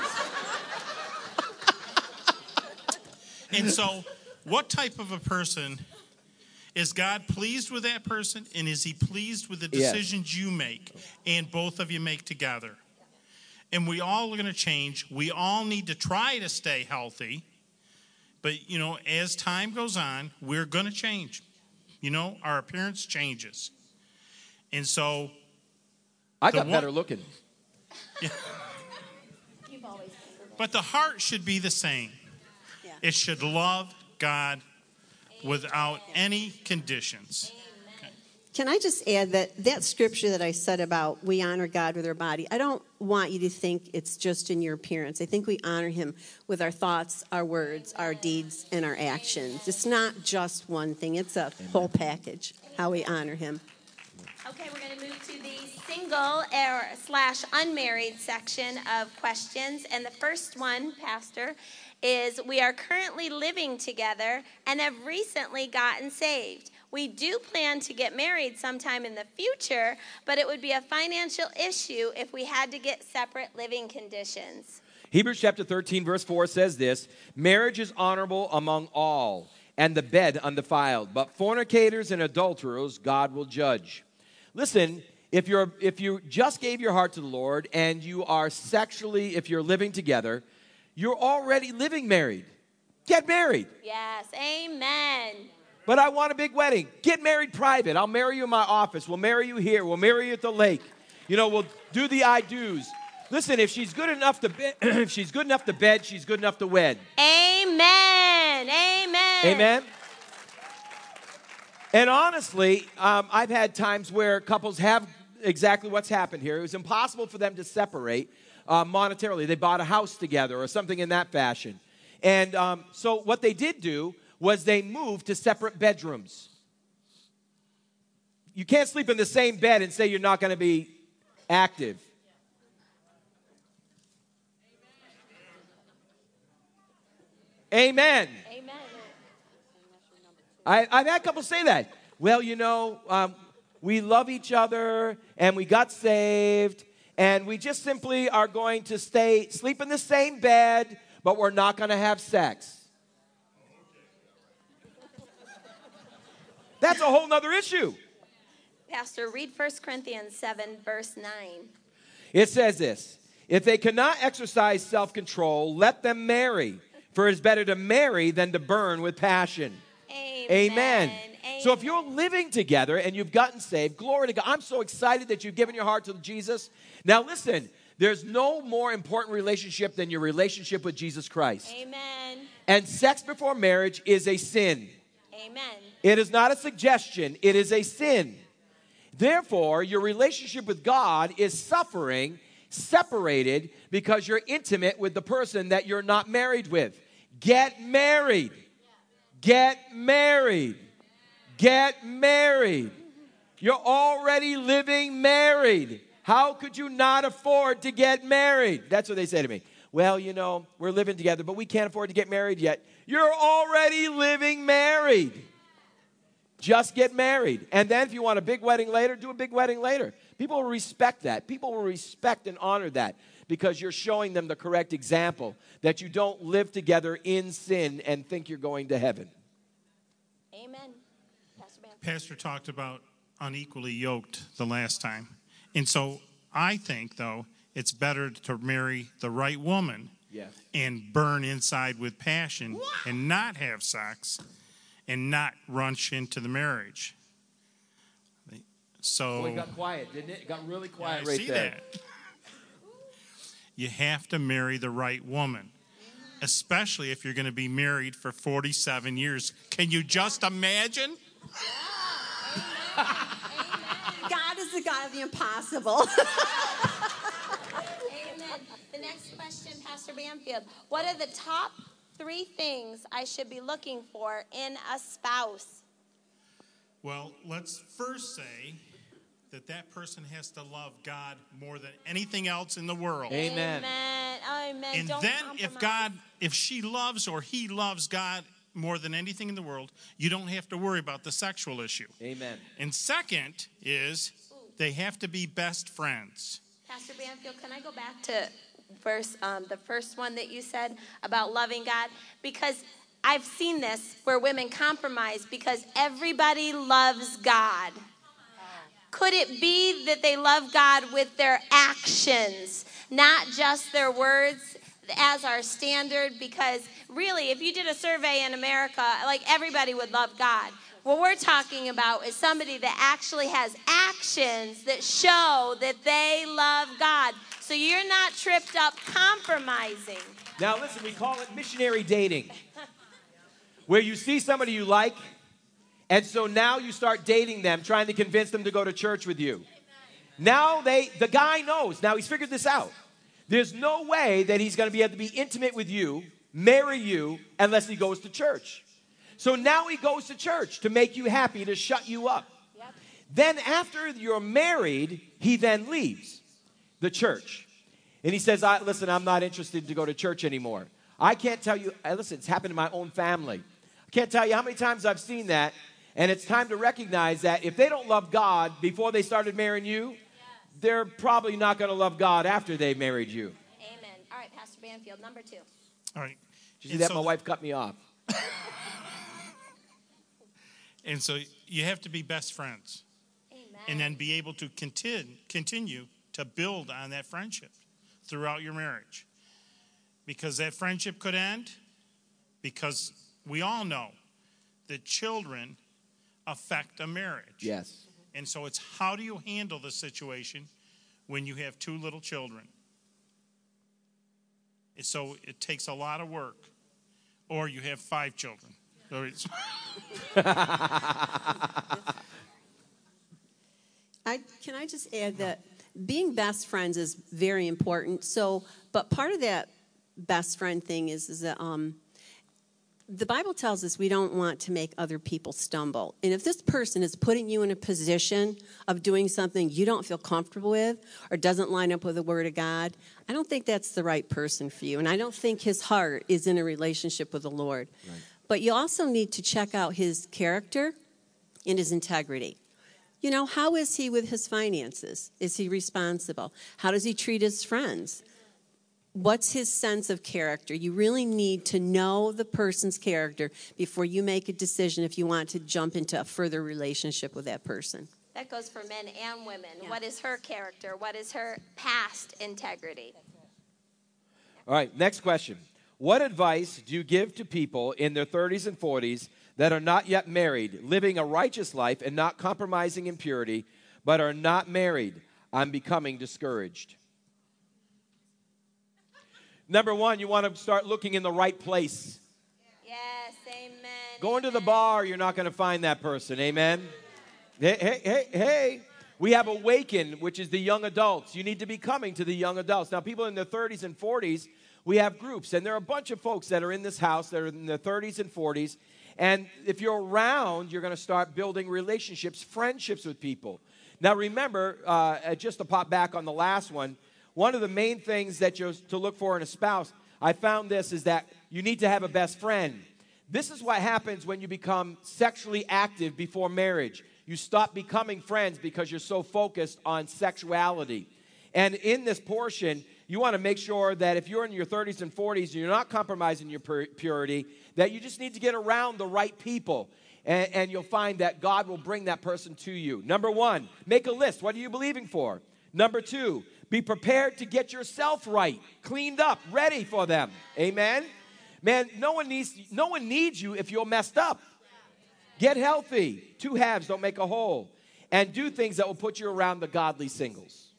And so, what type of a person is God pleased with that person, and is he pleased with the decisions yes. you make and both of you make together? And we all are going to change. We all need to try to stay healthy. But, you know, as time goes on, we're going to change. You know, our appearance changes. And so... I got one, better looking. Yeah. But the heart should be the same. Yeah. It should love God without any conditions. Okay. Can I just add that that scripture that I said about we honor God with our body, I don't want you to think it's just in your appearance. I think we honor him with our thoughts, our words, our deeds, and our actions. It's not just one thing. It's a Amen. Whole package, how we honor him. Okay, we're going to move to the single or slash unmarried section of questions. And the first one, Pastor, is we are currently living together and have recently gotten saved. We do plan to get married sometime in the future, but it would be a financial issue if we had to get separate living conditions. Hebrews chapter thirteen, verse four says this, marriage is honorable among all, and the bed undefiled, but fornicators and adulterers God will judge. Listen, if you're if you just gave your heart to the Lord and you are sexually, if you're living together, you're already living married. Get married. Yes, amen. But I want a big wedding. Get married private. I'll marry you in my office. We'll marry you here. We'll marry you at the lake. You know, we'll do the I do's. Listen, if she's good enough to be- if she's good enough to bed, she's good enough to wed. Amen. Amen. Amen. And honestly, um, I've had times where couples have exactly what's happened here. It was impossible for them to separate uh, monetarily. They bought a house together or something in that fashion. And um, so what they did do was they moved to separate bedrooms. You can't sleep in the same bed and say you're not going to be active. Amen. Amen. I, I've had couples say that. Well, you know, um, we love each other and we got saved and we just simply are going to stay, sleep in the same bed, but we're not going to have sex. That's a whole nother issue. Pastor, read First Corinthians seven, verse nine. It says this, if they cannot exercise self-control, let them marry, for it is better to marry than to burn with passion. Amen. Amen. Amen. So if you're living together and you've gotten saved, glory to God. I'm so excited that you've given your heart to Jesus. Now listen, there's no more important relationship than your relationship with Jesus Christ. Amen. And sex before marriage is a sin. Amen. It is not a suggestion. It is a sin. Therefore, your relationship with God is suffering, separated, because you're intimate with the person that you're not married with. Get married. Get married. Get married. You're already living married. How could you not afford to get married? That's what they say to me. Well, you know, we're living together, but we can't afford to get married yet. You're already living married. Just get married. And then if you want a big wedding later, do a big wedding later. People will respect that. People will respect and honor that because you're showing them the correct example that you don't live together in sin and think you're going to heaven. Amen. Pastor Bam. Pastor talked about unequally yoked the last time. And so I think, though, it's better to marry the right woman yes. and burn inside with passion what? and not have sex and not rush into the marriage. So oh, it got quiet, didn't it? It got really quiet yeah, I right see there. That. You have to marry the right woman, especially if you're going to be married for forty-seven years. Can you just imagine? God is the God of the impossible. Amen. The next question, Pastor. Pastor Banfield, what are the top three things I should be looking for in a spouse? Well, let's first say that that person has to love God more than anything else in the world. Amen. Amen. Amen. And Don't then compromise. if God, if she loves or he loves God more than anything in the world, you don't have to worry about the sexual issue. Amen. And second is they have to be best friends. Pastor Banfield, can I go back to verse, um, the first one that you said about loving God? Because I've seen this where women compromise because everybody loves God. Could it be that they love God with their actions, not just their words as our standard? Because really, if you did a survey in America, like everybody would love God. What we're talking about is somebody that actually has actions that show that they love God. So you're not tripped up compromising. Now listen, we call it missionary dating, where you see somebody you like, and so now you start dating them, trying to convince them to go to church with you. Now they, the guy knows. Now he's figured this out. There's no way that he's going to be able to be intimate with you, marry you, unless he goes to church. So now he goes to church to make you happy, to shut you up. Yep. Then after you're married, he then leaves the church. And he says, I, listen, I'm not interested to go to church anymore. I can't tell you, listen, it's happened in my own family. I can't tell you how many times I've seen that. And it's time to recognize that if they don't love God before they started marrying you, yes, they're probably not going to love God after they married you. Amen. All right, Pastor Banfield, number two. All right. Did you see And that? so- My wife cut me off. And so you have to be best friends. Amen. And then be able to continue, continue to build on that friendship throughout your marriage. Because that friendship could end because we all know that children affect a marriage. Yes. And so it's how do you handle the situation when you have two little children? So it takes a lot of work. Or you have five children. Or it's I, can I just add that being best friends is very important. So, but part of that best friend thing is, is that um, the Bible tells us we don't want to make other people stumble. And if this person is putting you in a position of doing something you don't feel comfortable with or doesn't line up with the Word of God, I don't think that's the right person for you. And I don't think his heart is in a relationship with the Lord. Right. But you also need to check out his character and his integrity. You know, how is he with his finances? Is he responsible? How does he treat his friends? What's his sense of character? You really need to know the person's character before you make a decision if you want to jump into a further relationship with that person. That goes for men and women. Yeah. What is her character? What is her past integrity? All right, next question. What advice do you give to people in their thirties and forties that are not yet married, living a righteous life and not compromising in purity, but are not married? I'm becoming discouraged. Number one, you want to start looking in the right place. Yes, amen. Going to the bar, you're not going to find that person. Amen? Hey, hey, hey, hey. We have Awaken, which is the young adults. You need to be coming to the young adults. Now, people in their thirties and forties, we have groups. And there are a bunch of folks that are in this house that are in their thirties and forties. And if you're around, you're going to start building relationships, friendships with people. Now, remember, uh, just to pop back on the last one, one of the main things that you're to look for in a spouse, I found this, is that you need to have a best friend. This is what happens when you become sexually active before marriage. You stop becoming friends because you're so focused on sexuality. And in this portion, you want to make sure that if you're in your thirties and forties and you're not compromising your pur- purity, that you just need to get around the right people. And, and you'll find that God will bring that person to you. Number one, make a list. What are you believing for? Number two, be prepared to get yourself right, cleaned up, ready for them. Amen? Man, no one needs, no one needs you if you're messed up. Get healthy. Two halves don't make a whole. And do things that will put you around the godly singles.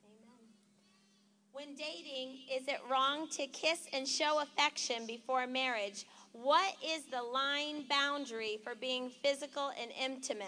When dating, is it wrong to kiss and show affection before marriage? What is the line boundary for being physical and intimate?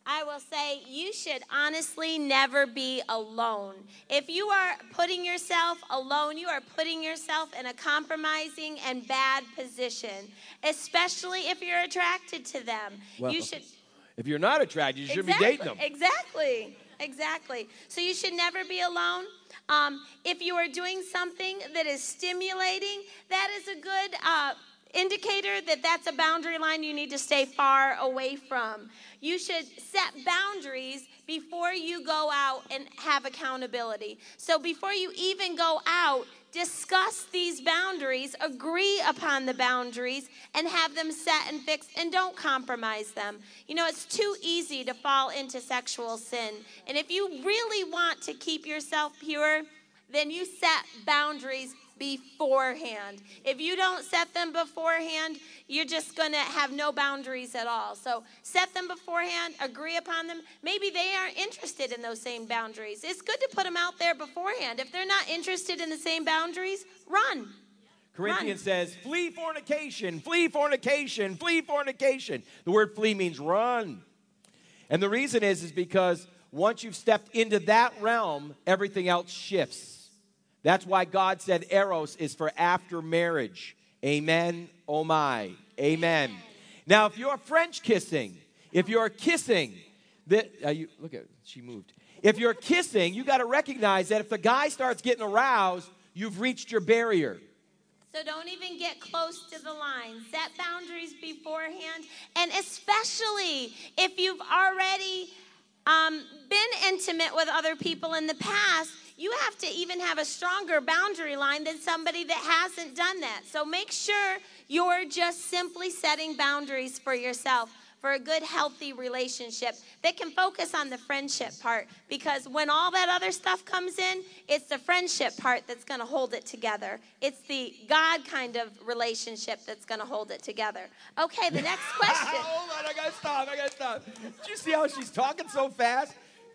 I will say you should honestly never be alone. If you are putting yourself alone, you are putting yourself in a compromising and bad position, especially if you're attracted to them. Well, you should. If you're not attracted, you shouldn't exactly, be dating them. Exactly. Exactly. So you should never be alone. Um, if you are doing something that is stimulating, that is a good uh, indicator that that's a boundary line you need to stay far away from. You should set boundaries before you go out and have accountability. So before you even go out, discuss these boundaries, agree upon the boundaries, and have them set and fixed, and don't compromise them. You know, it's too easy to fall into sexual sin. And if you really want to keep yourself pure, then you set boundaries beforehand. If you don't set them beforehand, you're just going to have no boundaries at all. So set them beforehand, agree upon them. Maybe they aren't interested in those same boundaries. It's good to put them out there beforehand. If they're not interested in the same boundaries, run. Corinthians run. says, flee fornication, flee fornication, flee fornication. The word flee means run. And the reason is, is because once you've stepped into that realm, everything else shifts. That's why God said eros is for after marriage. Amen. Oh my. Amen. Amen. Now, if you're French kissing, if you're kissing, that uh, you, look at she moved. If you're kissing, you got to recognize that if the guy starts getting aroused, you've reached your barrier. So don't even get close to the line. Set boundaries beforehand, and especially if you've already um, been intimate with other people in the past. You have to even have a stronger boundary line than somebody that hasn't done that. So make sure you're just simply setting boundaries for yourself for a good, healthy relationship that can focus on the friendship part. Because when all that other stuff comes in, it's the friendship part that's going to hold it together. It's the God kind of relationship that's going to hold it together. Okay, the next question. Hold on, I got to stop. I got to stop. Did you see how she's talking so fast?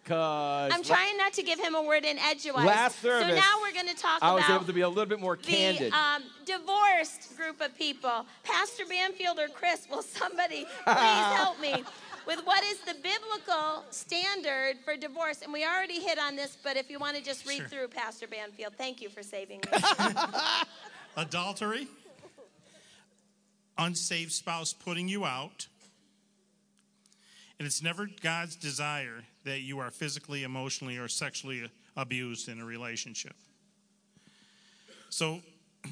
I'm trying not to give him a word in edgewise. Last service, so now we're going to talk I was about able to be a little bit more candid. The um, divorced group of people. Pastor Banfield or Chris, will somebody please help me with what is the biblical standard for divorce? And we already hit on this, but if you want to just read Sure. through, Pastor Banfield, thank you for saving me. Adultery, unsaved spouse putting you out. And it's never God's desire that you are physically, emotionally, or sexually abused in a relationship. So,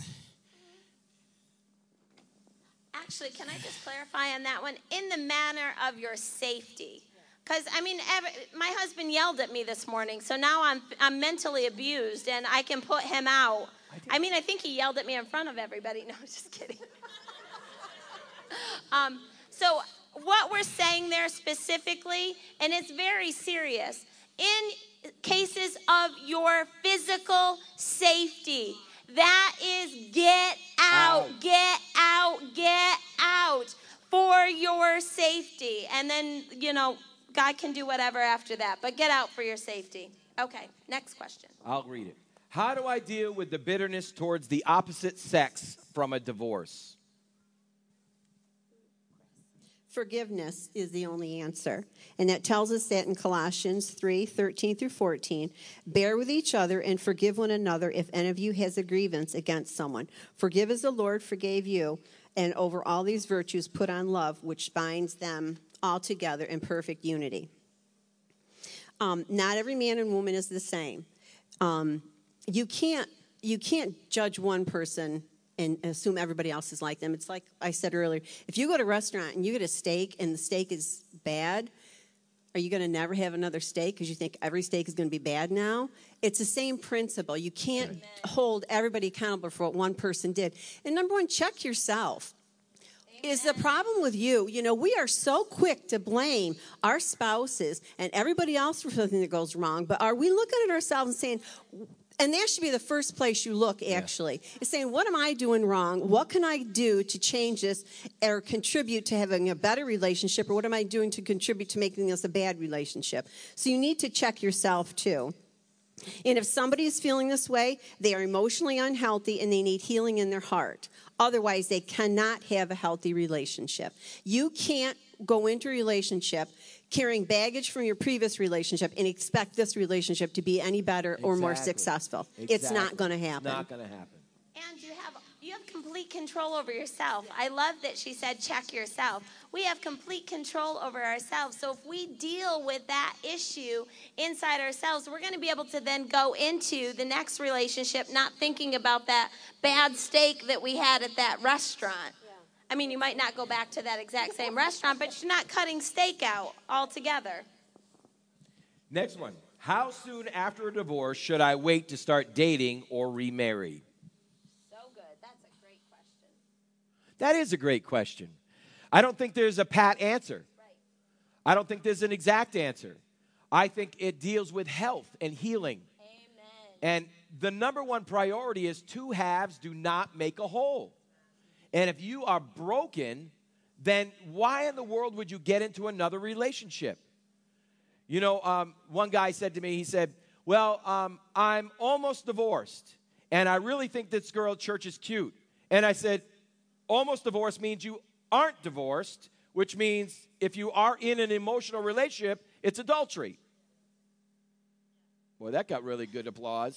actually, can I just clarify on that one? In the manner of your safety. Because, I mean, every, my husband yelled at me this morning, so now I'm, I'm mentally abused, and I can put him out. I, I mean, I think he yelled at me in front of everybody. No, I'm just kidding. um, so... What we're saying there specifically, and it's very serious, in cases of your physical safety, that is get out, out, get out, get out for your safety. And then, you know, God can do whatever after that, but get out for your safety. Okay, next question. I'll read it. How do I deal with the bitterness towards the opposite sex from a divorce? Forgiveness is the only answer. And that tells us that in Colossians three, thirteen through fourteen. Bear with each other and forgive one another if any of you has a grievance against someone. Forgive as the Lord forgave you. And over all these virtues, put on love, which binds them all together in perfect unity. Um, not every man and woman is the same. Um, you can't you can't judge one person and assume everybody else is like them. It's like I said earlier, if you go to a restaurant and you get a steak and the steak is bad, are you going to never have another steak because you think every steak is going to be bad now? It's the same principle. You can't Amen. hold everybody accountable for what one person did. And number one, check yourself. Amen. Is the problem with you? You know, we are so quick to blame our spouses and everybody else for something that goes wrong, but are we looking at ourselves and saying... And that should be the first place you look, actually. Yeah. Is saying, what am I doing wrong? What can I do to change this or contribute to having a better relationship? Or what am I doing to contribute to making this a bad relationship? So you need to check yourself, too. And if somebody is feeling this way, they are emotionally unhealthy and they need healing in their heart. Otherwise, they cannot have a healthy relationship. You can't go into a relationship carrying baggage from your previous relationship and expect this relationship to be any better or more Exactly. successful. Exactly. It's not going to happen. Not going to happen. And you have you have complete control over yourself. I love that she said check yourself. We have complete control over ourselves. So if we deal with that issue inside ourselves, we're going to be able to then go into the next relationship not thinking about that bad steak that we had at that restaurant. Yeah. I mean, you might not go back to that exact same restaurant, but you're not cutting steak out altogether. Next one. How soon after a divorce should I wait to start dating or remarry? That is a great question. I don't think there's a pat answer. Right. I don't think there's an exact answer. I think it deals with health and healing. Amen. And the number one priority is two halves do not make a whole. And if you are broken, then why in the world would you get into another relationship? You know, um, one guy said to me, he said, well, um, I'm almost divorced, and I really think this girl at church is cute. And I said, almost divorced means you aren't divorced, which means if you are in an emotional relationship, it's adultery. Boy, that got really good applause.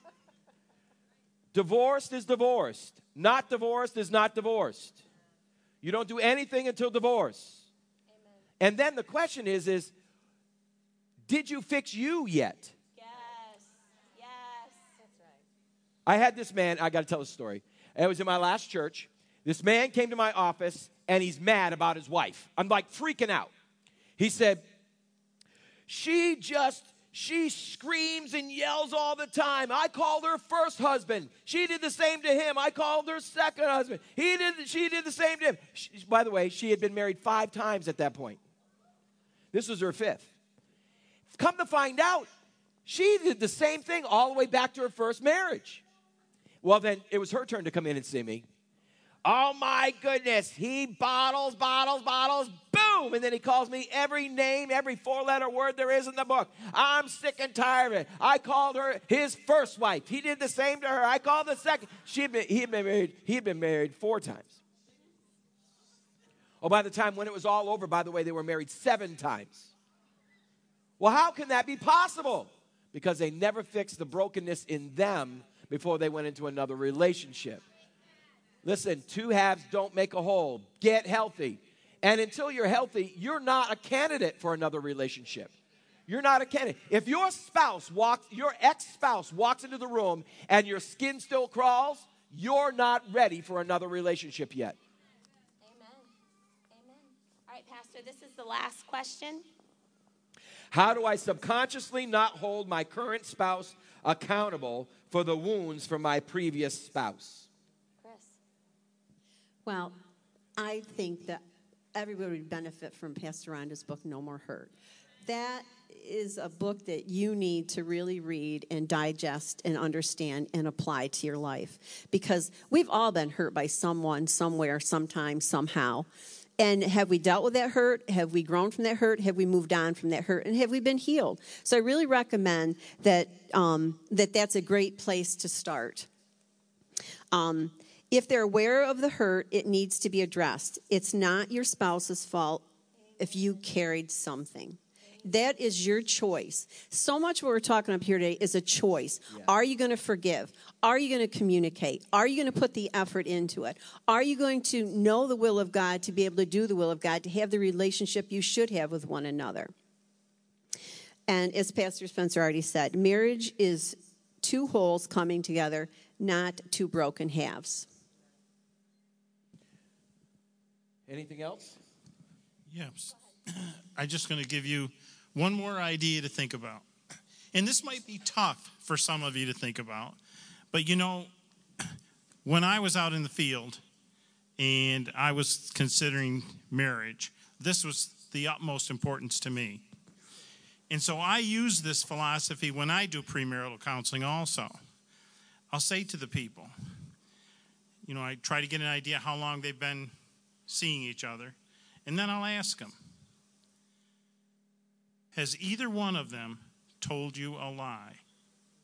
Divorced is divorced. Not divorced is not divorced. You don't do anything until divorce. Amen. And then the question is, is, did you fix you yet? Yes. Yes. That's right. I had this man, I got to tell a story. It was in my last church. This man came to my office, and he's mad about his wife. I'm like freaking out. He said, she just, she screams and yells all the time. I called her first husband. She did the same to him. I called her second husband. He did, she did the same to him. She, by the way, she had been married five times at that point. This was her fifth. Come to find out, she did the same thing all the way back to her first marriage. Well, then it was her turn to come in and see me. Oh, my goodness. He bottles, bottles, bottles, boom. And then he calls me every name, every four-letter word there is in the book. I'm sick and tired of it. I called her his first wife. He did the same to her. I called the second. She had been, he had been married, he had been married four times. Oh, by the time when it was all over, by the way, they were married seven times. Well, how can that be possible? Because they never fixed the brokenness in them before they went into another relationship. Listen, two halves don't make a whole. Get healthy. And until you're healthy, you're not a candidate for another relationship. You're not a candidate. If your spouse walks, your ex-spouse walks into the room and your skin still crawls, you're not ready for another relationship yet. Amen. Amen. All right, Pastor, this is the last question. How do I subconsciously not hold my current spouse accountable for the wounds from my previous spouse? Well, I think that everybody would benefit from Pastor Rhonda's book, No More Hurt. That is a book that you need to really read and digest and understand and apply to your life. Because we've all been hurt by someone, somewhere, sometime, somehow. And have we dealt with that hurt? Have we grown from that hurt? Have we moved on from that hurt? And have we been healed? So I really recommend that um, that that's a great place to start. Um If they're aware of the hurt, it needs to be addressed. It's not your spouse's fault if you carried something. That is your choice. So much what we're talking about here today is a choice. Yeah. Are you going to forgive? Are you going to communicate? Are you going to put the effort into it? Are you going to know the will of God to be able to do the will of God, to have the relationship you should have with one another? And as Pastor Spencer already said, marriage is two wholes coming together, not two broken halves. Anything else? Yes. I'm just going to give you one more idea to think about. And this might be tough for some of you to think about. But, you know, when I was out in the field and I was considering marriage, this was the utmost importance to me. And so I use this philosophy when I do premarital counseling also. I'll say to the people, you know, I try to get an idea how long they've been seeing each other, and then I'll ask them, has either one of them told you a lie?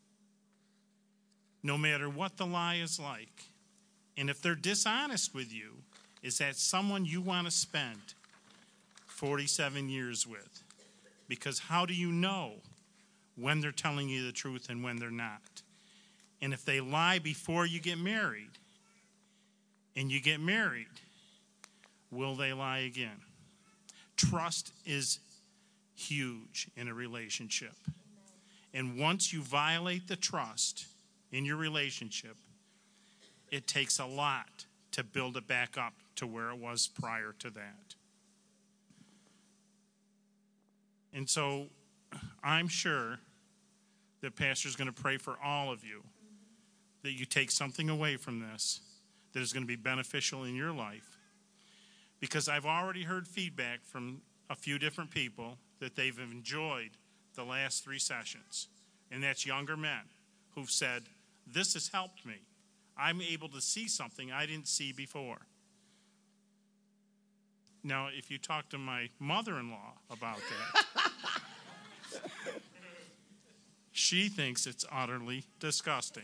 no matter what the lie is like. And if they're dishonest with you, is that someone you want to spend forty-seven years with? Because how do you know when they're telling you the truth and when they're not? And if they lie before you get married, and you get married, will they lie again? Trust is huge in a relationship. And once you violate the trust in your relationship, it takes a lot to build it back up to where it was prior to that. And so I'm sure that Pastor's going to pray for all of you that you take something away from this that is going to be beneficial in your life. Because I've already heard feedback from a few different people that they've enjoyed the last three sessions. And that's younger men who've said, this has helped me. I'm able to see something I didn't see before. Now, if you talk to my mother-in-law about that, she thinks it's utterly disgusting.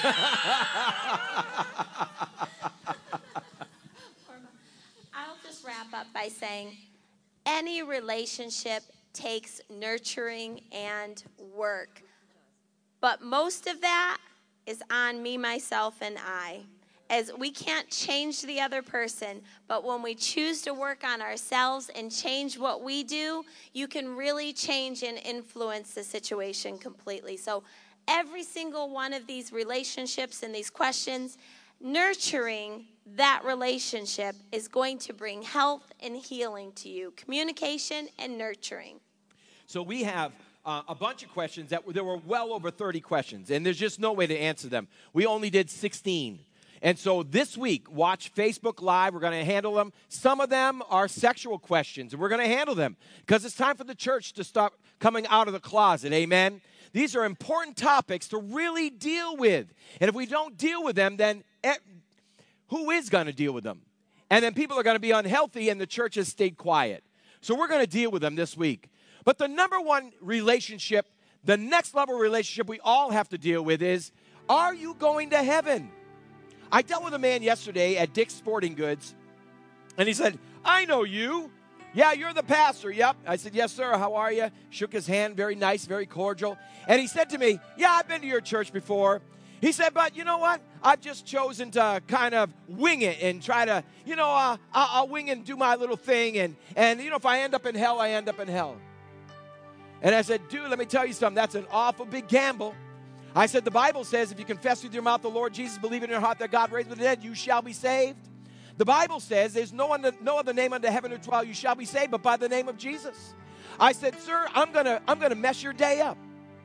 I'll just wrap up by saying any relationship takes nurturing and work. But most of that is on me, myself, and I. As we can't change the other person, but when we choose to work on ourselves and change what we do, you can really change and influence the situation completely. So every single one of these relationships and these questions, nurturing that relationship is going to bring health and healing to you. Communication and nurturing. So we have uh, a bunch of questions that were, there were well over thirty questions, and there's just no way to answer them. We only did sixteen. And so this week, watch Facebook Live. We're going to handle them. Some of them are sexual questions, and we're going to handle them because it's time for the church to start coming out of the closet. Amen? These are important topics to really deal with. And if we don't deal with them, then eh, who is going to deal with them? And then people are going to be unhealthy, and the church has stayed quiet. So we're going to deal with them this week. But the number one relationship, the next level relationship we all have to deal with is, are you going to heaven? I dealt with a man yesterday at Dick's Sporting Goods, and he said, I know you. Yeah, you're the pastor. Yep. I said, yes, sir. How are you? Shook his hand, very nice, very cordial. And he said to me, yeah, I've been to your church before. He said, but you know what? I've just chosen to kind of wing it and try to, you know, uh, I'll, I'll wing and do my little thing. And, and, you know, if I end up in hell, I end up in hell. And I said, dude, let me tell you something. That's an awful big gamble. I said, the Bible says if you confess with your mouth the Lord Jesus, believe in your heart that God raised from the dead, you shall be saved. The Bible says there's no, under, no other name under heaven or twelve you shall be saved but by the name of Jesus. I said, sir, I'm going to I'm gonna mess your day up.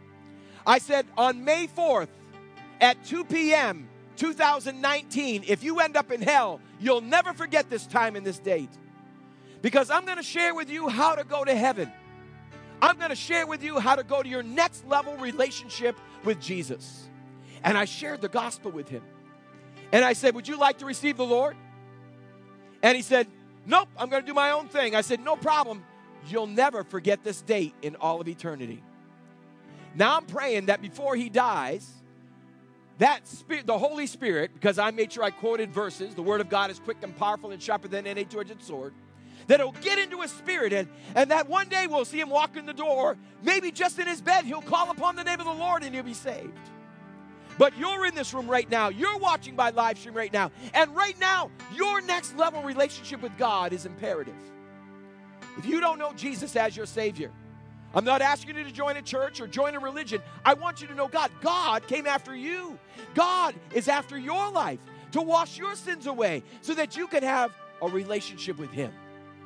I said, on May fourth at two p.m., two thousand nineteen, if you end up in hell, you'll never forget this time and this date. Because I'm going to share with you how to go to heaven. I'm going to share with you how to go to your next level relationship with Jesus. And I shared the gospel with him. And I said, would you like to receive the Lord? And he said, nope, I'm going to do my own thing. I said, no problem. You'll never forget this date in all of eternity. Now I'm praying that before he dies, that spirit, the Holy Spirit, because I made sure I quoted verses, the word of God is quick and powerful and sharper than any two-edged sword, that it'll get into his spirit, and, and that one day we'll see him walk in the door, maybe just in his bed, he'll call upon the name of the Lord and he'll be saved. But you're in this room right now, you're watching by live stream right now, and right now, your next level relationship with God is imperative. If you don't know Jesus as your Savior, I'm not asking you to join a church or join a religion. I want you to know God. God came after you. God is after your life to wash your sins away so that you can have a relationship with him.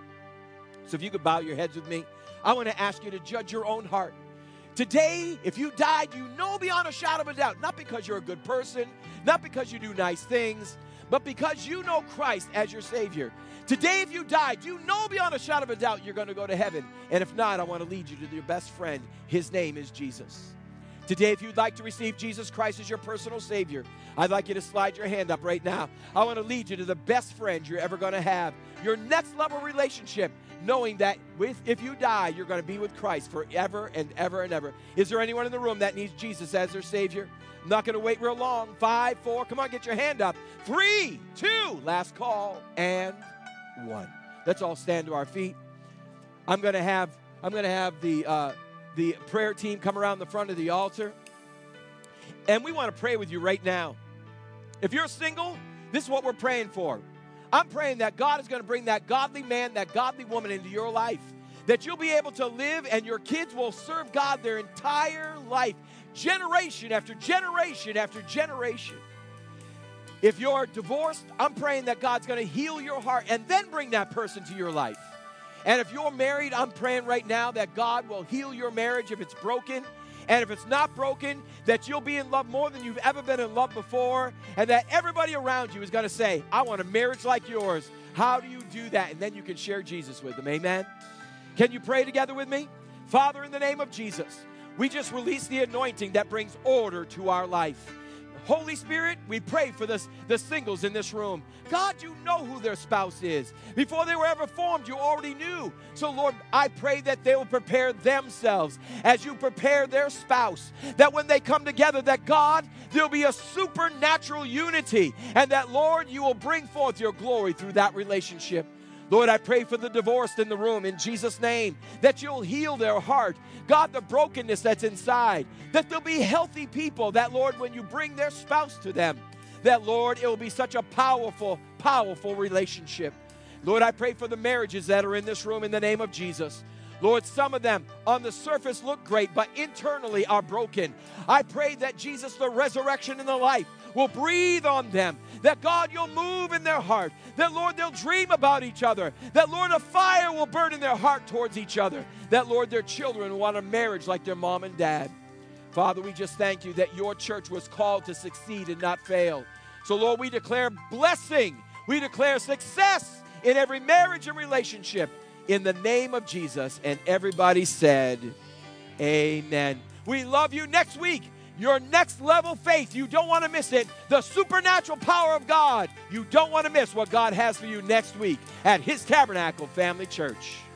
So if you could bow your heads with me, I want to ask you to judge your own heart. Today, if you died, you know beyond a shadow of a doubt, not because you're a good person, not because you do nice things, but because you know Christ as your Savior. Today, if you died, you know beyond a shadow of a doubt you're going to go to heaven. And if not, I want to lead you to your best friend. His name is Jesus. Today, if you'd like to receive Jesus Christ as your personal Savior, I'd like you to slide your hand up right now. I want to lead you to the best friend you're ever going to have. Your next level relationship knowing that with, if you die, you're going to be with Christ forever and ever and ever. Is there anyone in the room that needs Jesus as their Savior? I'm not going to wait real long. Five, four, come on, get your hand up. Three, two, last call, and one. Let's all stand to our feet. I'm going to have I'm going to have the uh, the prayer team come around the front of the altar, and we want to pray with you right now. If you're single, this is what we're praying for. I'm praying that God is going to bring that godly man, that godly woman into your life, that you'll be able to live and your kids will serve God their entire life, generation after generation after generation. If you're divorced, I'm praying that God's going to heal your heart and then bring that person to your life. And if you're married, I'm praying right now that God will heal your marriage if it's broken. And if it's not broken, that you'll be in love more than you've ever been in love before. And that everybody around you is going to say, I want a marriage like yours. How do you do that? And then you can share Jesus with them. Amen? Can you pray together with me? Father, in the name of Jesus, we just release the anointing that brings order to our life. Holy Spirit, we pray for this, the singles in this room. God, you know who their spouse is. Before they were ever formed, you already knew. So, Lord, I pray that they will prepare themselves as you prepare their spouse. That when they come together, that God, there'll be a supernatural unity. And that, Lord, you will bring forth your glory through that relationship. Lord, I pray for the divorced in the room in Jesus' name, that you'll heal their heart. God, the brokenness that's inside, that there'll be healthy people, that, Lord, when you bring their spouse to them, that, Lord, it will be such a powerful, powerful relationship. Lord, I pray for the marriages that are in this room in the name of Jesus. Lord, some of them on the surface look great, but internally are broken. I pray that Jesus, the resurrection and the life, will breathe on them. That, God, you'll move in their heart. That, Lord, they'll dream about each other. That, Lord, a fire will burn in their heart towards each other. That, Lord, their children want a marriage like their mom and dad. Father, we just thank you that your church was called to succeed and not fail. So, Lord, we declare blessing. We declare success in every marriage and relationship in the name of Jesus. And everybody said, amen. We love you. Next week, your next level faith. You don't want to miss it. The supernatural power of God. You don't want to miss what God has for you next week at His Tabernacle Family Church.